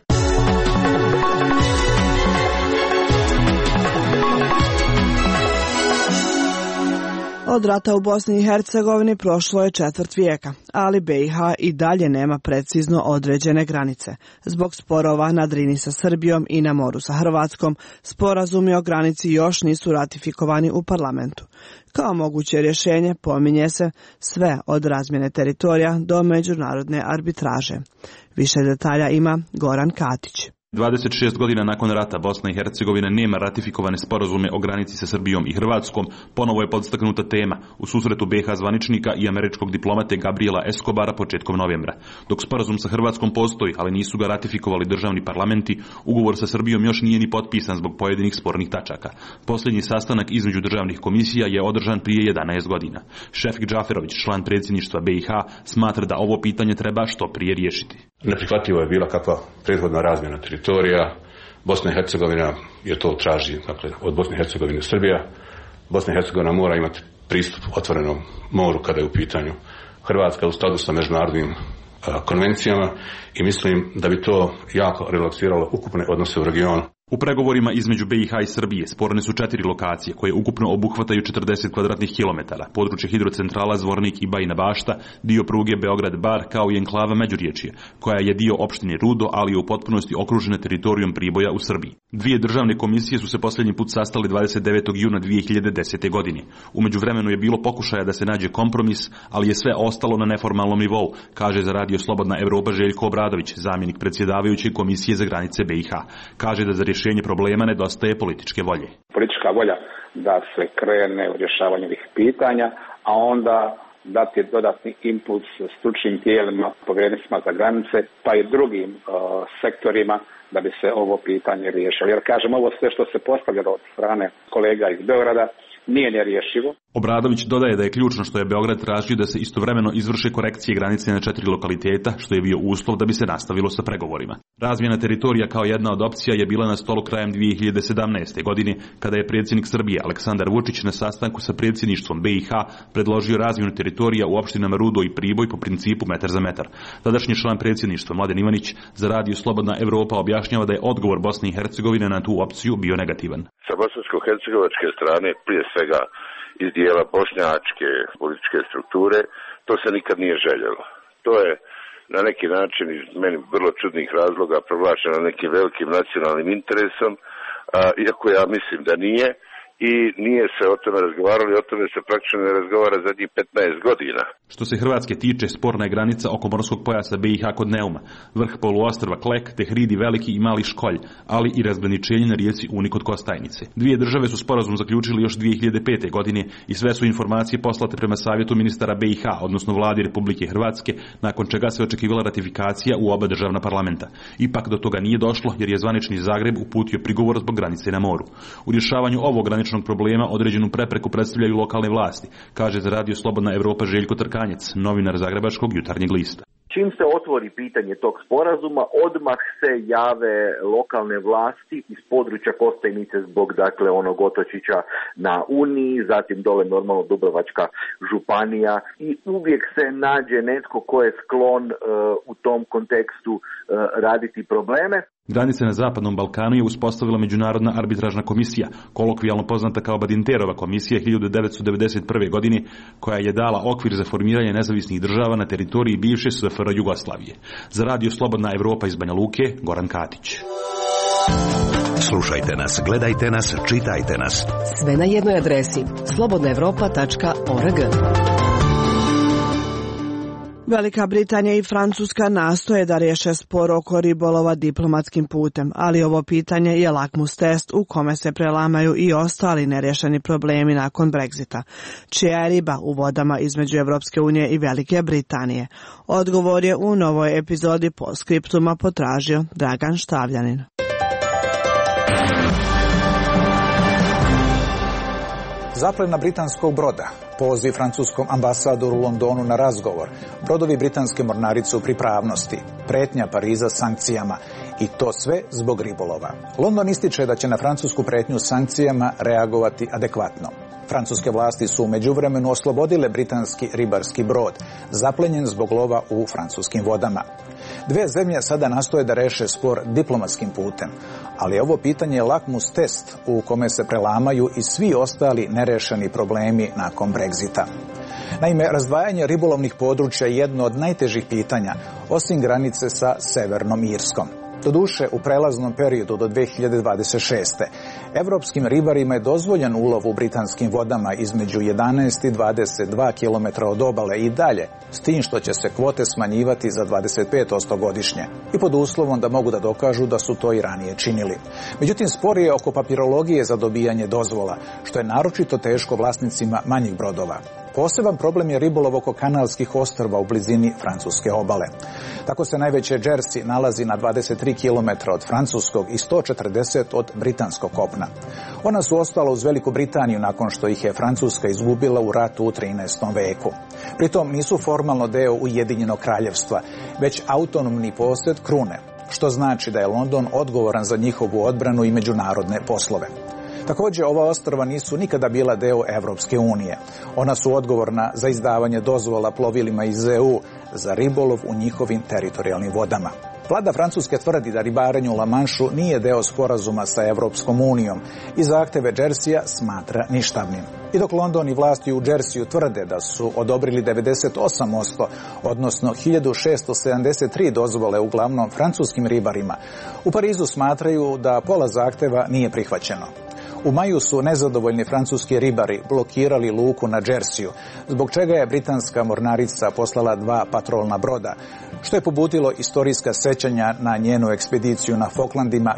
Od rata u Bosni i Hercegovini prošlo je 4 vijeka, ali BiH i dalje nema precizno određene granice. Zbog sporova na Drini sa Srbijom i na moru sa Hrvatskom, sporazumi o granici još nisu ratifikovani u parlamentu. Kao moguće rješenje pominje se sve od razmjene teritorija do međunarodne arbitraže. Više detalja ima Goran Katić. 26 godina nakon rata Bosna i Hercegovina nema ratifikovane sporazume o granici sa Srbijom i Hrvatskom. Ponovo je podstaknuta tema u susretu BiH zvaničnika i američkog diplomate Gabriela Escobara početkom novembra. Dok sporazum sa Hrvatskom postoji, ali nisu ga ratifikovali državni parlamenti, ugovor sa Srbijom još nije ni potpisan zbog pojedinih spornih tačaka. Posljednji sastanak između državnih komisija je održan prije 11 godina. Šefik Džaferović, član predsjedništva BiH, smatra da ovo pitanje treba što prije riješiti. Neprihvatljivo je bila kakva prethodna razmjena teritorija. Bosna i Hercegovina je to traži, dakle, od Bosne i Hercegovine Srbija. Bosna i Hercegovina mora imati pristup otvorenom moru kada je u pitanju Hrvatska u skladu sa međunarodnim konvencijama i mislim da bi to jako relaksiralo ukupne odnose u regionu. U pregovorima između BiH i Srbije sporne su 4 lokacije koje ukupno obuhvataju 40 kvadratnih kilometara, područje hidrocentrala Zvornik i Bajina Bašta, dio pruge Beograd-Bar kao i enklava Međuriječje, koja je dio opštine Rudo, ali je u potpunosti okružena teritorijom Priboja u Srbiji. Dvije državne komisije su se posljednji put sastali 29. juna 2010. godine. U međuvremenu je bilo pokušaja da se nađe kompromis, ali je sve ostalo na neformalnom nivou, kaže za Radio Slobodna Evropa Željko Obradović, zamjenik predsjedavajuće Komisije za granice BiH. Kaže da za rješenje problema nedostaje političke volje. Politička volja da se krene u rješavanju ovih pitanja, a onda dati dodatni impuls stručnim tijelima, povjerenicima za granice, pa i drugim sektorima da bi se ovo pitanje riješilo. Jer kažem, ovo sve što se postavljalo od strane kolega iz Beograda nije nerješivo. Obradović dodaje da je ključno što je Beograd tražio da se istovremeno izvrše korekcije granice na 4 lokaliteta, što je bio uslov da bi se nastavilo sa pregovorima. Razmjena teritorija kao jedna od opcija je bila na stolu krajem 2017. godine, kada je predsjednik Srbije Aleksandar Vučić na sastanku sa predsjedništvom BiH predložio razmjenu teritorija u opštinama Rudo i Priboj po principu metar za metar. Tadašnji član predsjedništva Mladen Ivanić za Radio Slobodna Evropa objašnjava da je odgovor Bosne i Hercegovine na tu opciju bio negativan. Sa bosansko-hercegovačke strane, prije svega iz dijela bošnjačke političke strukture, to se nikad nije željelo. To je na neki način iz meni vrlo čudnih razloga proglašeno nekim velikim nacionalnim interesom, iako ja mislim da nije. I nije se o tome razgovarali, o tome se praktično ne razgovara zadnjih 15 godina. Što se Hrvatske tiče, sporna je granica oko morskog pojasa BiH kod Neuma, vrh poluostrva Klek, te hridi Veliki i Mali Školj, ali i razgraničenje na rijeci Uni kod Kostajnice. Dvije države su sporazum zaključili još 2005. godine i sve su informacije poslate prema savjetu ministara BiH, odnosno vladi Republike Hrvatske, nakon čega se očekivala ratifikacija u oba državna parlamenta. Ipak do toga nije došlo jer je zvanični Zagreb uputio prigovor zbog granice na moru. U rješavanju ovog graničnog problema određenu prepreku predstavljaju lokalne vlasti, kaže za Radio Slobodna Evropa Željko Trkanjec, novinar Zagrebačkog Jutarnjeg lista. Čim se otvori pitanje tog sporazuma, odmah se jave lokalne vlasti iz područja Kostajnice zbog onog otočića na Uniji, zatim dole normalno Dubrovačka županija i uvijek se nađe netko ko je sklon u tom kontekstu raditi probleme. Granice na Zapadnom Balkanu je uspostavila Međunarodna arbitražna komisija, kolokvijalno poznata kao Badinterova komisija 1991. godine, koja je dala okvir za formiranje nezavisnih država na teritoriji bivše SFRJ Jugoslavije. Za Radio Slobodna Evropa iz Banja Luke, Goran Katić. Slušajte nas, gledajte nas, čitajte nas. Sve na jednoj adresi slobodnaevropa.org. Velika Britanija i Francuska nastoje da riješe spor oko ribolova diplomatskim putem, ali ovo pitanje je lakmus test u kome se prelamaju i ostali nerješeni problemi nakon Brexita. Čija je riba u vodama između Evropske unije i Velike Britanije? Odgovor je u novoj epizodi Postscriptuma potražio Dragan Štavljanin. Zaplena britanskog broda, poziv francuskom ambasadoru u Londonu na razgovor, brodovi britanske mornarice u pripravnosti, pretnja Pariza sankcijama i to sve zbog ribolova. London ističe da će na francusku pretnju sankcijama reagovati adekvatno. Francuske vlasti su u međuvremenu oslobodile britanski ribarski brod, zaplenjen zbog lova u francuskim vodama. Dve zemlje sada nastoje da reše spor diplomatskim putem, ali ovo pitanje je lakmus test u kome se prelamaju i svi ostali nerešeni problemi nakon Brexita. Naime, razdvajanje ribolovnih područja je jedno od najtežih pitanja, osim granice sa Severnom Irskom. Doduše, u prelaznom periodu do 2026. evropskim ribarima je dozvoljen ulov u britanskim vodama između 11 i 22 km od obale i dalje, s tim što će se kvote smanjivati za 25% godišnje i pod uslovom da mogu da dokažu da su to i ranije činili. Međutim, spor je oko papirologije za dobijanje dozvola, što je naročito teško vlasnicima manjih brodova. Poseban problem je ribolov oko Kanalskih ostrva u blizini francuske obale. Tako se najveće Jersey nalazi na 23 km od francuskog i 140 od britanskog kopna. Ona su ostala uz Veliku Britaniju nakon što ih je Francuska izgubila u ratu u 13. veku. Pritom nisu formalno deo Ujedinjenog kraljevstva, već autonomni posjed krune, što znači da je London odgovoran za njihovu odbranu i međunarodne poslove. Također, ova ostrva nisu nikada bila deo Evropske unije. Ona su odgovorna za izdavanje dozvola plovilima iz EU za ribolov u njihovim teritorijalnim vodama. Vlada Francuske tvrdi da ribarenje u La Manšu nije deo sporazuma sa Evropskom unijom i zahteve Jerseya smatra ništavnim. I dok London i vlasti u Jerseyu tvrde da su odobrili 98%, odnosno 1673 dozvole uglavnom francuskim ribarima, u Parizu smatraju da pola zahteva nije prihvaćeno. U maju su nezadovoljni francuski ribari blokirali luku na Jerseyu, zbog čega je britanska mornarica poslala 2 patrolna broda, što je pobudilo istorijska sećanja na njenu ekspediciju na Falklandima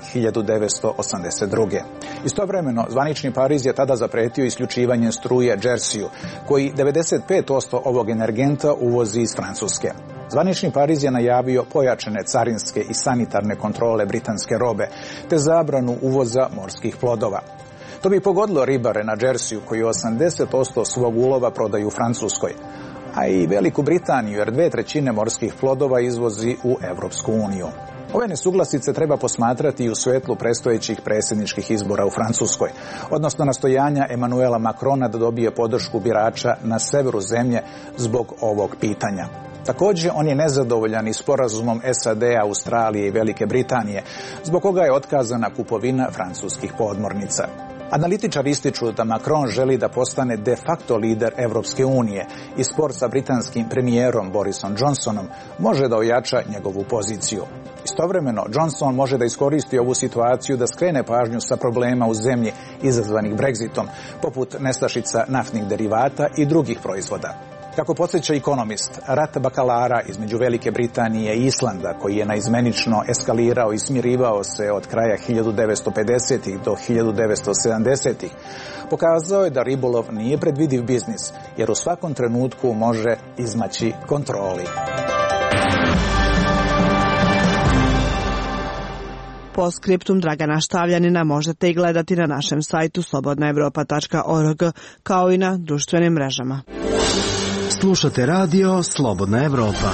1982. Istovremeno, zvanični Pariz je tada zapretio isključivanje struje Jerseyu, koji 95% ovog energenta uvozi iz Francuske. Zvanični Pariz je najavio pojačane carinske i sanitarne kontrole britanske robe, te zabranu uvoza morskih plodova. To bi pogodilo ribare na Jerseyu koji 80% svog ulova prodaju u Francuskoj, a i Veliku Britaniju jer 2/3 morskih plodova izvozi u Evropsku uniju. Ove nesuglasice treba posmatrati i u svetlu predstojećih predsjedničkih izbora u Francuskoj, odnosno nastojanja Emanuela Macrona da dobije podršku birača na severu zemlje zbog ovog pitanja. Također, on je nezadovoljan i sporazumom SAD-a, Australije i Velike Britanije, zbog koga je otkazana kupovina francuskih podmornica. Analitičari ističu da Macron želi da postane de facto lider Evropske unije i spor sa britanskim premijerom Borisom Johnsonom može da ojača njegovu poziciju. Istovremeno, Johnson može da iskoristi ovu situaciju da skrene pažnju sa problema u zemlji izazvanih Brexitom, poput nestašica naftnih derivata i drugih proizvoda. Kako podsjeća Economist, rat bakalara između Velike Britanije i Islanda, koji je naizmenično eskalirao i smirivao se od kraja 1950. do 1970. pokazao je da ribolov nije predvidiv biznis, jer u svakom trenutku može izmaći kontroli. Postscriptum Dragana Štavljanina možete i gledati na našem sajtu slobodnaevropa.org, kao i na društvenim mrežama. Slušate radio Slobodna Evropa.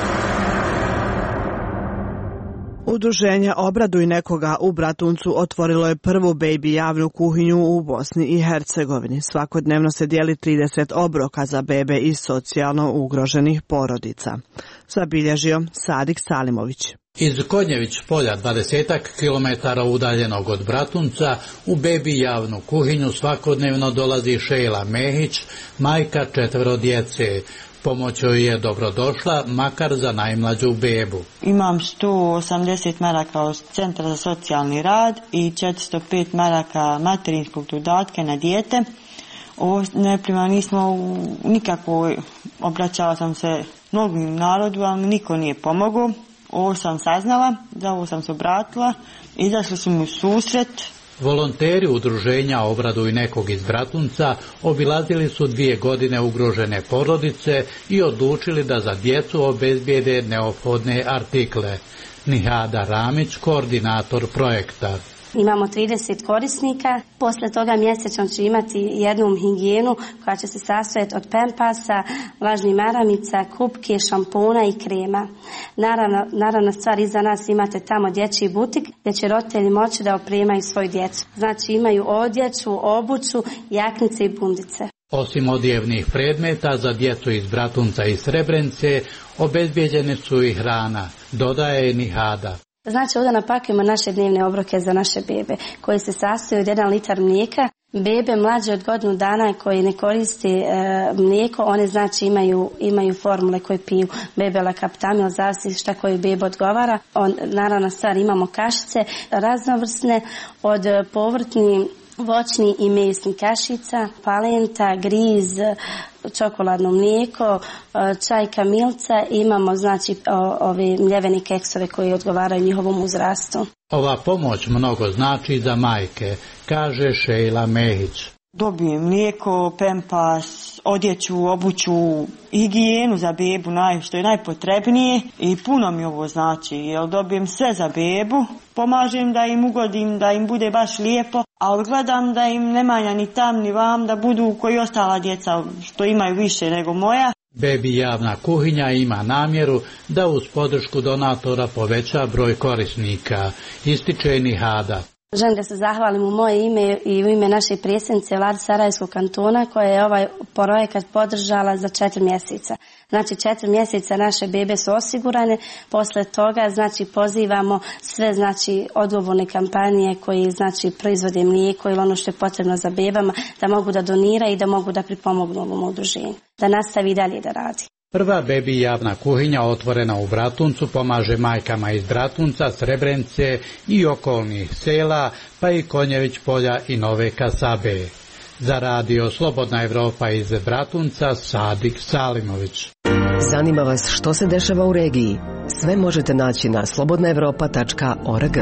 Udruženje Obraduj nekoga u Bratuncu otvorilo je prvu baby javnu kuhinju u Bosni i Hercegovini. Svakodnevno se dijeli 30 obroka za bebe iz socijalno ugroženih porodica. Zabilježio Sadik Salimović. Iz Konjević polja, 20 kilometara udaljenog od Bratunca, u bebi javnu kuhinju svakodnevno dolazi Šejla Mehić, majka 4 djece. Pomoć joj je dobrodošla, makar za najmlađu bebu. Imam 180 maraka od Centra za socijalni rad i 405 maraka materinskog dodatka na dijete. Ovo ne prima, nismo nikako, obraćala sam se mnogim narodu, ali niko nije pomogao. Ovo sam saznala, za ovo sam se obratila, izašli su mi u susret. Volonteri udruženja Obraduj nekog iz Bratunca obilazili su 2 godine ugrožene porodice i odlučili da za djecu obezbijede neophodne artikle. Nihada Ramić, koordinator projekta. Imamo 30 korisnika, posle toga mjesečno će imati jednu higijenu koja će se sastojati od pempasa, vlažnih maramica, kupke, šampona i krema. Naravno stvar iza nas imate tamo dječji butik gdje će roditelji moći da opremaju svoju djecu. Znači imaju odjeću, obuću, jaknice i bundice. Osim odjevnih predmeta za djecu iz Bratunca i Srebrenice, obezbijeđene su i hrana, dodaje Nihada. Znači, ovdje napakujemo naše dnevne obroke za naše bebe, koji se sastoji od 1 litar mlijeka. Bebe mlađe od godinu dana koji ne koriste mlijeko, one znači imaju formule koje piju bebe lakaptamil, zavisi šta koji bebe odgovara. Naravno, stvar imamo kašice raznovrsne od povrtni, voćni i mesni kašica, palenta, griz, čokoladno mlijeko, čaj kamilca, imamo znači ove mljevene keksove koji odgovaraju njihovom uzrastu. Ova pomoć mnogo znači za majke, kaže Šejla Mehić. Dobijem mlijeko, pempas, odjeću, obuću, higijenu za bebu, što je najpotrebnije i puno mi ovo znači, jer dobijem sve za bebu, pomažem da im ugodim, da im bude baš lijepo, ali gledam da im ne manja ni tam ni vam, da budu koji ostala djeca što imaju više nego moja. Bebi javna kuhinja ima namjeru da uz podršku donatora poveća broj korisnika, ističe Nihada. Želim da se zahvalim u moje ime i u ime naše predsjednice Vlade Sarajevskog kantona koja je ovaj projekat podržala za 4 mjeseca. Znači 4 mjeseca naše bebe su osigurane, posle toga znači pozivamo sve znači odgovorne kompanije koji znači proizvode mlijeko ili ono što je potrebno za bebama da mogu da doniraju i da mogu da pripomognu ovom udruženju, da nastavi dalje da radi. Prva bebi javna kuhinja otvorena u Bratuncu pomaže majkama iz Bratunca, Srebrenice i okolnih sela, pa i Konjević polja i Nove Kasabe. Za radio Slobodna Evropa iz Bratunca, Sadik Salimović. Zanima vas što se dešava u regiji? Sve možete naći na slobodnaevropa.org.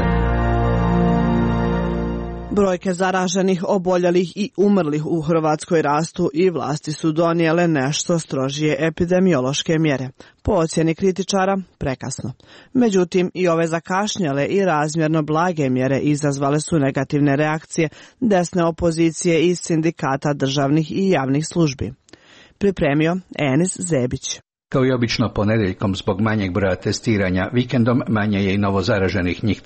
Brojke zaraženih, oboljelih i umrlih u Hrvatskoj rastu i vlasti su donijele nešto strožije epidemiološke mjere. Po ocjeni kritičara, prekasno. Međutim, i ove zakašnjele i razmjerno blage mjere izazvale su negativne reakcije desne opozicije iz sindikata državnih i javnih službi. Pripremio Enis Zebić. Kao i obično ponedjeljkom zbog manjeg broja testiranja, vikendom manje je i novo zaraženih, njih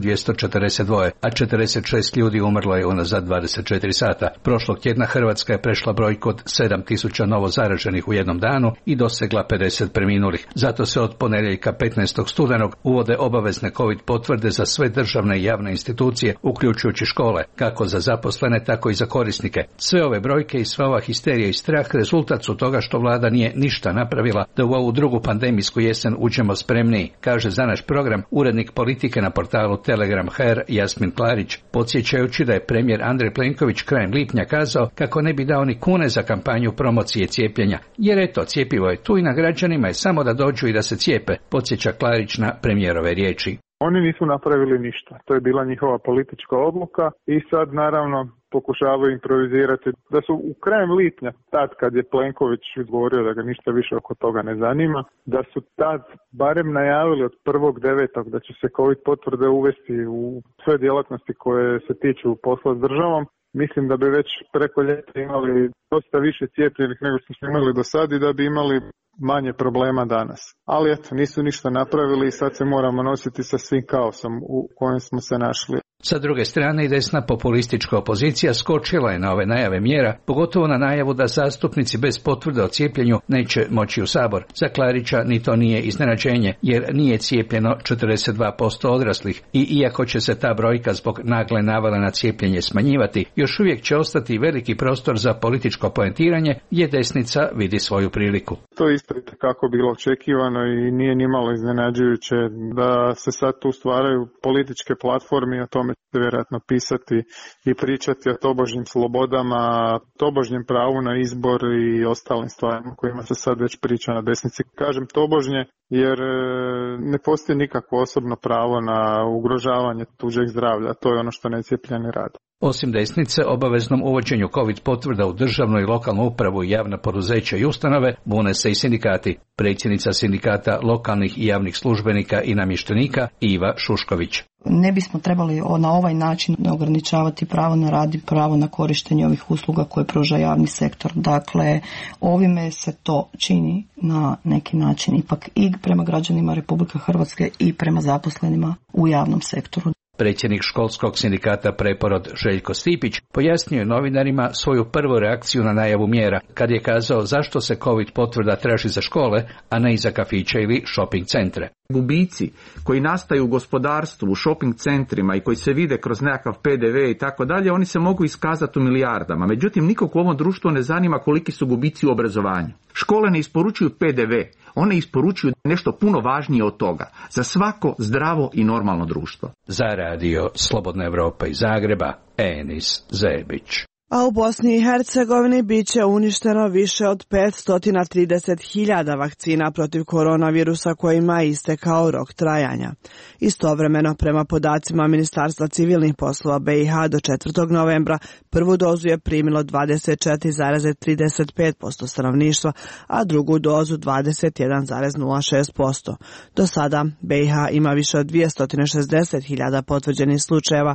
1242, a 46 ljudi umrlo je unazad 24 sata. Prošlog tjedna Hrvatska je prešla brojku od 7000 novo zaraženih u jednom danu i dosegla 50 preminulih. Zato se od ponedjeljka 15. studenog uvode obavezne COVID potvrde za sve državne i javne institucije, uključujući škole, kako za zaposlene, tako i za korisnike. Sve ove brojke i sva ova histerija i strah rezultat su toga što vlada nije ništa napravila da u ovu drugu pandemijsku jesen uđemo spremniji, kaže za naš program urednik politike na portalu Telegram.hr Jasmin Klarić, podsjećajući da je premijer Andrej Plenković krajem lipnja kazao kako ne bi dao ni kune za kampanju promocije cijepljenja. Jer eto, cjepivo je tu i na građanima je samo da dođu i da se cijepe, podsjeća Klarić na premijerove riječi. Oni nisu napravili ništa. To je bila njihova politička odluka i sad naravno pokušavaju improvizirati. Da su u krajem lipnja, tad kad je Plenković govorio da ga ništa više oko toga ne zanima, da su tad barem najavili od 1.9. da će se COVID potvrde uvesti u sve djelatnosti koje se tiču posla s državom, mislim da bi već preko ljeta imali dosta više cijepljenih nego što smo imali do sad i da bi imali manje problema danas. Ali eto, nisu ništa napravili i sad se moramo nositi sa svim kaosom u kojem smo se našli. Sa druge strane i desna populistička opozicija skočila je na ove najave mjera, pogotovo na najavu da zastupnici bez potvrde o cijepljenju neće moći u Sabor. Za Klarića ni to nije iznenađenje, jer nije cijepljeno 42% odraslih i iako će se ta brojka zbog nagle navale na cijepljenje smanjivati, još uvijek će ostati veliki prostor za političko poentiranje gdje desnica vidi svoju priliku. To je isto kako bilo očekivano i nije nimalo iznenađujuće da se sad tu stvaraju političke platforme i o tome će vjerojatno pisati i pričati o tobožnjim slobodama, tobožnjem pravu na izbor i ostalim stvarima kojima se sad već priča na desnici. Kažem tobožnje jer ne postoji nikakvo osobno pravo na ugrožavanje tuđeg zdravlja, to je ono što necijepljeni rade. Osim desnice, obaveznom uvođenju COVID potvrda u državnu i lokalnu upravu i javna poduzeća i ustanove bune se i sindikati. Predsjednica sindikata lokalnih i javnih službenika i namještenika Iva Šušković. Ne bismo trebali na ovaj način ograničavati pravo na rad i pravo na korištenje ovih usluga koje pruža javni sektor. Dakle, ovime se to čini na neki način ipak i prema građanima Republike Hrvatske i prema zaposlenima u javnom sektoru. Predsjednik školskog sindikata Preporod Željko Stipić pojasnio je novinarima svoju prvu reakciju na najavu mjera, kad je kazao zašto se COVID potvrda traži za škole, a ne i za kafiće ili shopping centre. Gubici koji nastaju u gospodarstvu, u shopping centrima i koji se vide kroz nekakav PDV i tako dalje, oni se mogu iskazati u milijardama. Međutim, nikog u ovom društvu ne zanima koliki su gubici u obrazovanju. Škole ne isporučuju PDV, one isporučuju nešto puno važnije od toga za svako zdravo i normalno društvo. Za radio Slobodna Evropa iz Zagreba, Enis Zebić. A u Bosni i Hercegovini bit će uništeno više od 530.000 vakcina protiv koronavirusa kojima je istekao rok trajanja. Istovremeno, prema podacima Ministarstva civilnih poslova BiH, do 4. novembra prvu dozu je primilo 24,35% stanovništva, a drugu dozu 21,06%. Do sada BiH ima više od 260.000 potvrđenih slučajeva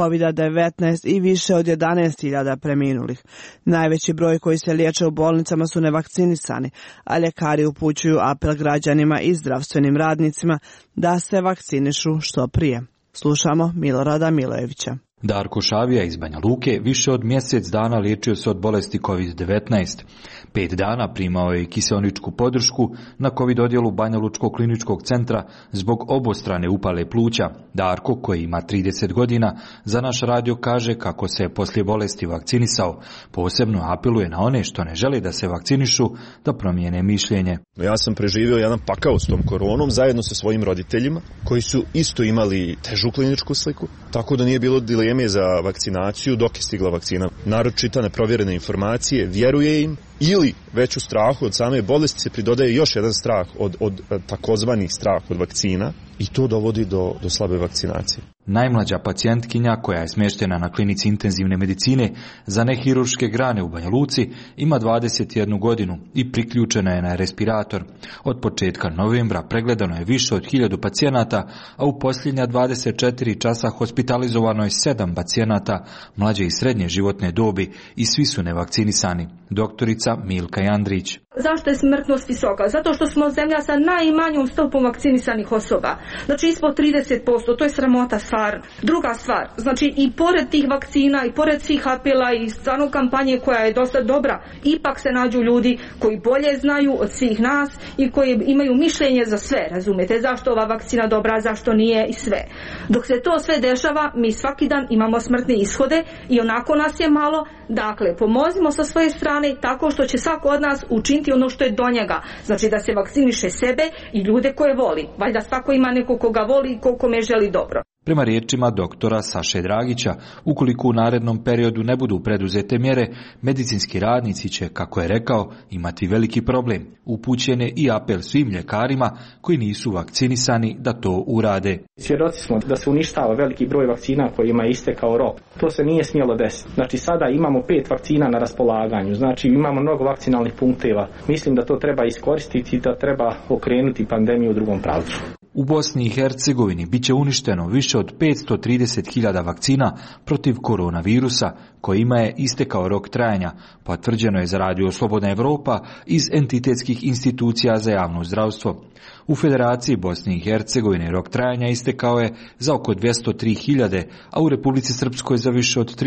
COVID-19 i više od 11.000 preminulih. Najveći broj koji se liječe u bolnicama su nevakcinisani, a ljekari upućuju apel građanima i zdravstvenim radnicima da se vakcinišu što prije. Slušamo Milorada Milojevića. Darko Šavija iz Banja Luke više od mjesec dana liječio se od bolesti COVID-19. 5 dana primao je i kiseoničku podršku na COVID odjelu Banja Lučkog kliničkog centra zbog obostrane upale pluća. Darko, koji ima 30 godina, za naš radio kaže kako se poslije bolesti vakcinisao. Posebno apeluje na one što ne žele da se vakcinišu da promijene mišljenje. Ja sam preživio jedan pakao s tom koronom zajedno sa svojim roditeljima koji su isto imali težu kliničku sliku, tako da nije bilo dileme za vakcinaciju dok je stigla vakcina. Narod čita neprovjerene informacije, vjeruje im ili već u strahu od same bolesti se pridodaje još jedan strah od takozvanih strah od vakcina i to dovodi do slabe vakcinacije. Najmlađa pacijentkinja koja je smještena na klinici intenzivne medicine za nehirurške grane u Banja Luci ima 21 godinu i priključena je na respirator. Od početka novembra pregledano je više od 1000 pacijenata, a u posljednja 24 časa hospitalizovano je 7 pacijenata mlađe i srednje životne dobi i svi su nevakcinisani. Doktorica Milka Jandrić. Zašto je smrtnost visoka? Zato što smo zemlja sa najmanjom stopom vakcinisanih osoba. Znači ispod 30%, to je sramota stvar. Druga stvar, znači i pored tih vakcina i pored svih apela i stvarno kampanje koja je dosta dobra, ipak se nađu ljudi koji bolje znaju od svih nas i koji imaju mišljenje za sve, razumijete, zašto ova vakcina dobra, zašto nije i sve. Dok se to sve dešava, mi svaki dan imamo smrtne ishode i onako nas je malo. Dakle, pomozimo sa svoje strane tako što će svako od nas učiniti ono što je do njega. Znači da se vakciniše sebe i ljude koje voli. Valjda svako ima neko koga voli i kome želi dobro. Prema riječima doktora Saše Dragića, ukoliko u narednom periodu ne budu preduzete mjere, medicinski radnici će, kako je rekao, imati veliki problem. Upućen je i apel svim ljekarima koji nisu vakcinisani da to urade. Svjedoci smo da se uništava veliki broj vakcina kojima je istekao rok. To se nije smjelo desiti. Znači sada imamo 5 vakcina na raspolaganju, znači imamo mnogo vakcinalnih punkteva. Mislim da to treba iskoristiti i da treba okrenuti pandemiju u drugom pravcu. U Bosni i Hercegovini bit će uništeno više od 530.000 vakcina protiv koronavirusa, kojima je istekao rok trajanja, potvrđeno je za radio Slobodna Evropa iz entitetskih institucija za javno zdravstvo. U Federaciji Bosne i Hercegovine rok trajanja istekao je za oko 203.000, a u Republici Srpskoj za više od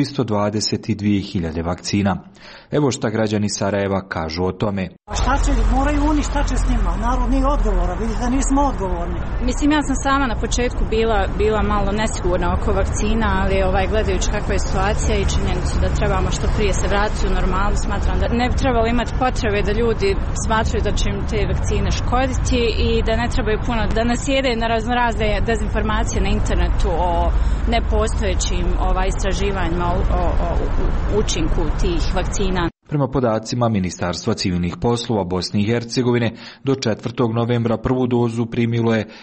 322.000 vakcina. Evo šta građani Sarajeva kažu o tome. Šta će, moraju oni, šta će s njima? Narod nije odgovora, vidite da nismo odgovorni. Mislim, ja sam sama na početku bila malo nesigurna oko vakcina, ali gledajući kakva je situacija i činjenicu da trebamo što prije se vratiti u normalu, smatram da ne bi trebalo imati potrebe da ljudi smatraju da će im te vakcine škoditi i da ne trebaju puno da nas jede na razne dezinformacije na internetu o nepostojećim istraživanjima o učinku tih vakcina. Prema podacima Ministarstva civilnih poslova Bosne i Hercegovine, do 4. novembra prvu dozu primilo je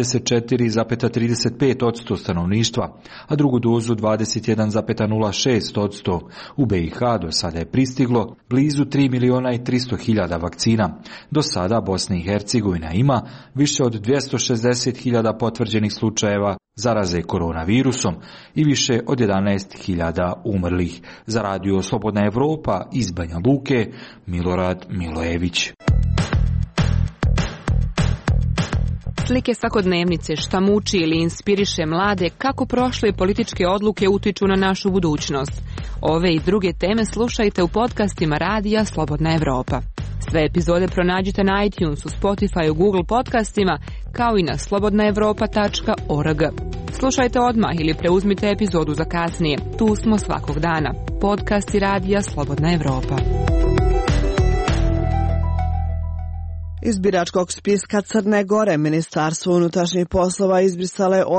24,35% stanovništva, a drugu dozu 21,06%. U BiH do sada je pristiglo blizu 3.300.000 vakcina. Do sada Bosna i Hercegovina ima više od 260.000 potvrđenih slučajeva zaraze koronavirusom i više od 11.000 umrlih. Za radio Slobodna Evropa iz Banja Luke, Milorad Milojević. Slike svakodnevnice, šta muči ili inspiriše mlade, kako prošle političke odluke utiču na našu budućnost. Ove i druge teme slušajte u podcastima Radija Slobodna Evropa. Sve epizode pronađite na iTunesu, Spotifyu, Google podcastima, kao i na slobodnaevropa.org. Slušajte odmah ili preuzmite epizodu za kasnije. Tu smo svakog dana. Podcasti Radija Slobodna Evropa. Iz biračkog spiska Crne Gore Ministarstvo unutrašnjih poslova izbrisalo je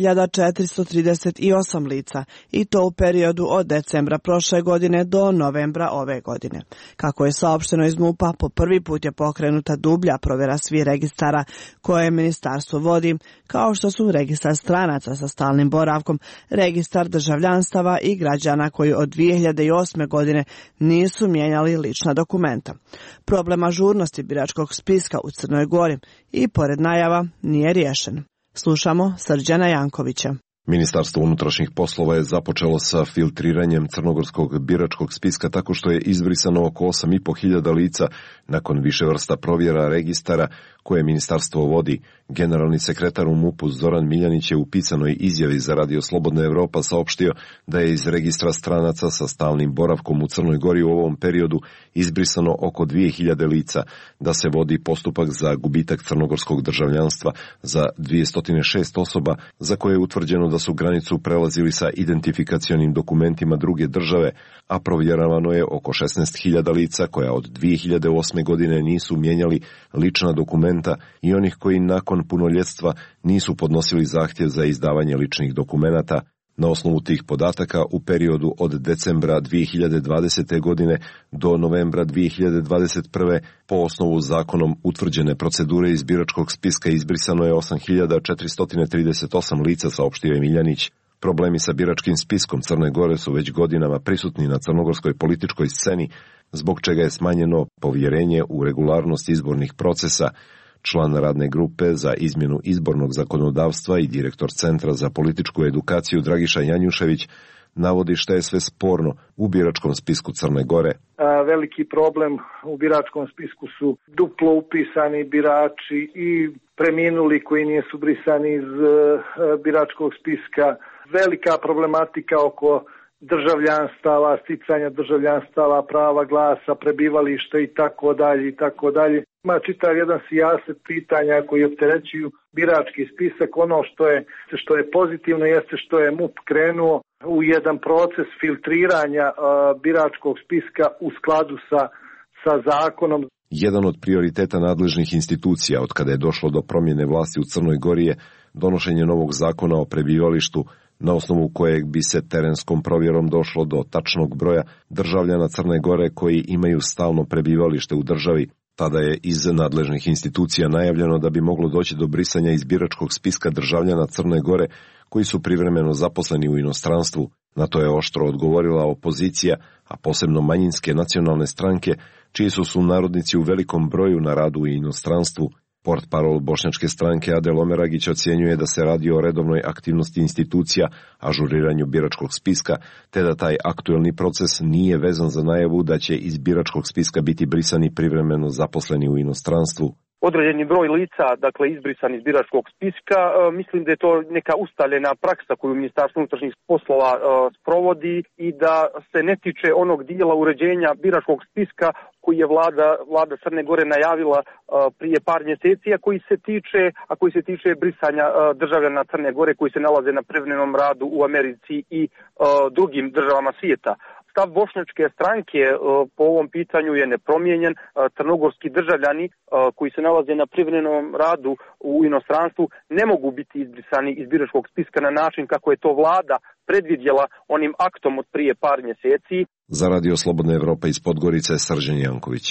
8.438 lica i to u periodu od decembra prošle godine do novembra ove godine. Kako je saopšteno iz MUP-a, po prvi put je pokrenuta dublja provjera svih registara koje ministarstvo vodi, kao što su registar stranaca sa stalnim boravkom, registar državljanstava i građana koji od 2008. godine nisu mijenjali lična dokumenta. Problem ažurnosti biračkog spiska u Crnoj Gori i pored najava nije riješen. Slušamo Srđana Jankovića. Ministarstvo unutrašnjih poslova je započelo sa filtriranjem crnogorskog biračkog spiska tako što je izbrisano oko 8.500 lica nakon više vrsta provjera registara koje ministarstvo vodi. Generalni sekretar u MUP-u Zoran Miljanić je u pisanoj izjavi za Radio Slobodna Evropa saopštio da je iz registra stranaca sa stalnim boravkom u Crnoj Gori u ovom periodu izbrisano oko 2000 lica, da se vodi postupak za gubitak crnogorskog državljanstva za 206 osoba za koje je utvrđeno da su granicu prelazili sa identifikacionim dokumentima druge države, a provjeravano je oko 16.000 lica koja od 2008. godine nisu mijenjali lična dokumenta i onih koji nakon punoljetstva nisu podnosili zahtjev za izdavanje ličnih dokumenata. Na osnovu tih podataka u periodu od decembra 2020. godine do novembra 2021. po osnovu zakonom utvrđene procedure iz biračkog spiska izbrisano je 8.438 lica, saopštio je Miljanić. Problemi sa biračkim spiskom Crne Gore su već godinama prisutni na crnogorskoj političkoj sceni, zbog čega je smanjeno povjerenje u regularnost izbornih procesa. Član radne grupe za izmjenu izbornog zakonodavstva i direktor Centra za političku edukaciju Dragiša Janjušević navodi šta je sve sporno u biračkom spisku Crne Gore. Veliki problem u biračkom spisku su duplo upisani birači i preminuli koji nisu brisani iz biračkog spiska. Velika problematika oko državljanstava, sticanja državljanstava, prava glasa, prebivališta i tako dalje i tako dalje. Ima čitav jedan sijaset pitanja koji opterećuju birački spisak. Ono što je pozitivno jeste što je MUP krenuo u jedan proces filtriranja biračkog spiska u skladu sa zakonom. Jedan od prioriteta nadležnih institucija od kada je došlo do promjene vlasti u Crnoj Gori je donošenje novog zakona o prebivalištu, na osnovu kojeg bi se terenskom provjerom došlo do tačnog broja državljana Crne Gore koji imaju stalno prebivalište u državi. Tada je iz nadležnih institucija najavljeno da bi moglo doći do brisanja iz biračkog spiska državljana Crne Gore koji su privremeno zaposleni u inostranstvu. Na to je oštro odgovorila opozicija, a posebno manjinske nacionalne stranke, čiji su sunarodnici u velikom broju na radu u inostranstvu. Portparol bošnjačke stranke Adel Omeragić ocjenjuje da se radi o redovnoj aktivnosti institucija, ažuriranju biračkog spiska, te da taj aktuelni proces nije vezan za najavu da će iz biračkog spiska biti brisani privremeno zaposleni u inostranstvu. Određeni broj lica, dakle izbrisan iz biračkog spiska, mislim da je to neka ustaljena praksa koju Ministarstvo unutrašnjih poslova sprovodi i da se ne tiče onog dijela uređenja biračkog spiska koji je vlada Crne Gore najavila prije par mjeseci, a koji se tiče brisanja državljana Crne Gore koji se nalaze na privremenom radu u Americi i drugim državama svijeta. Stav bošnjačke stranke po ovom pitanju je nepromijenjen. Crnogorski državljani koji se nalaze na privremenom radu u inostranstvu ne mogu biti izbrisani iz biračkog spiska na način kako je to vlada predvidjela onim aktom od prije par mjeseci. Za Radio Slobodna Evropa iz Podgorice, Srđan Janković.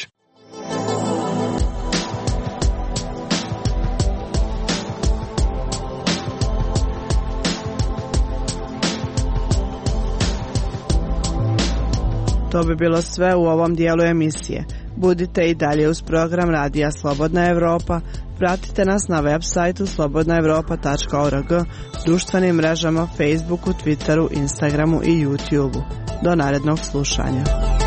To bi bilo sve u ovom dijelu emisije. Budite i dalje uz program Radija Slobodna Evropa. Pratite nas na web sajtu slobodnaevropa.org, društvenim mrežama Facebooku, Twitteru, Instagramu i YouTubeu. Do narednog slušanja.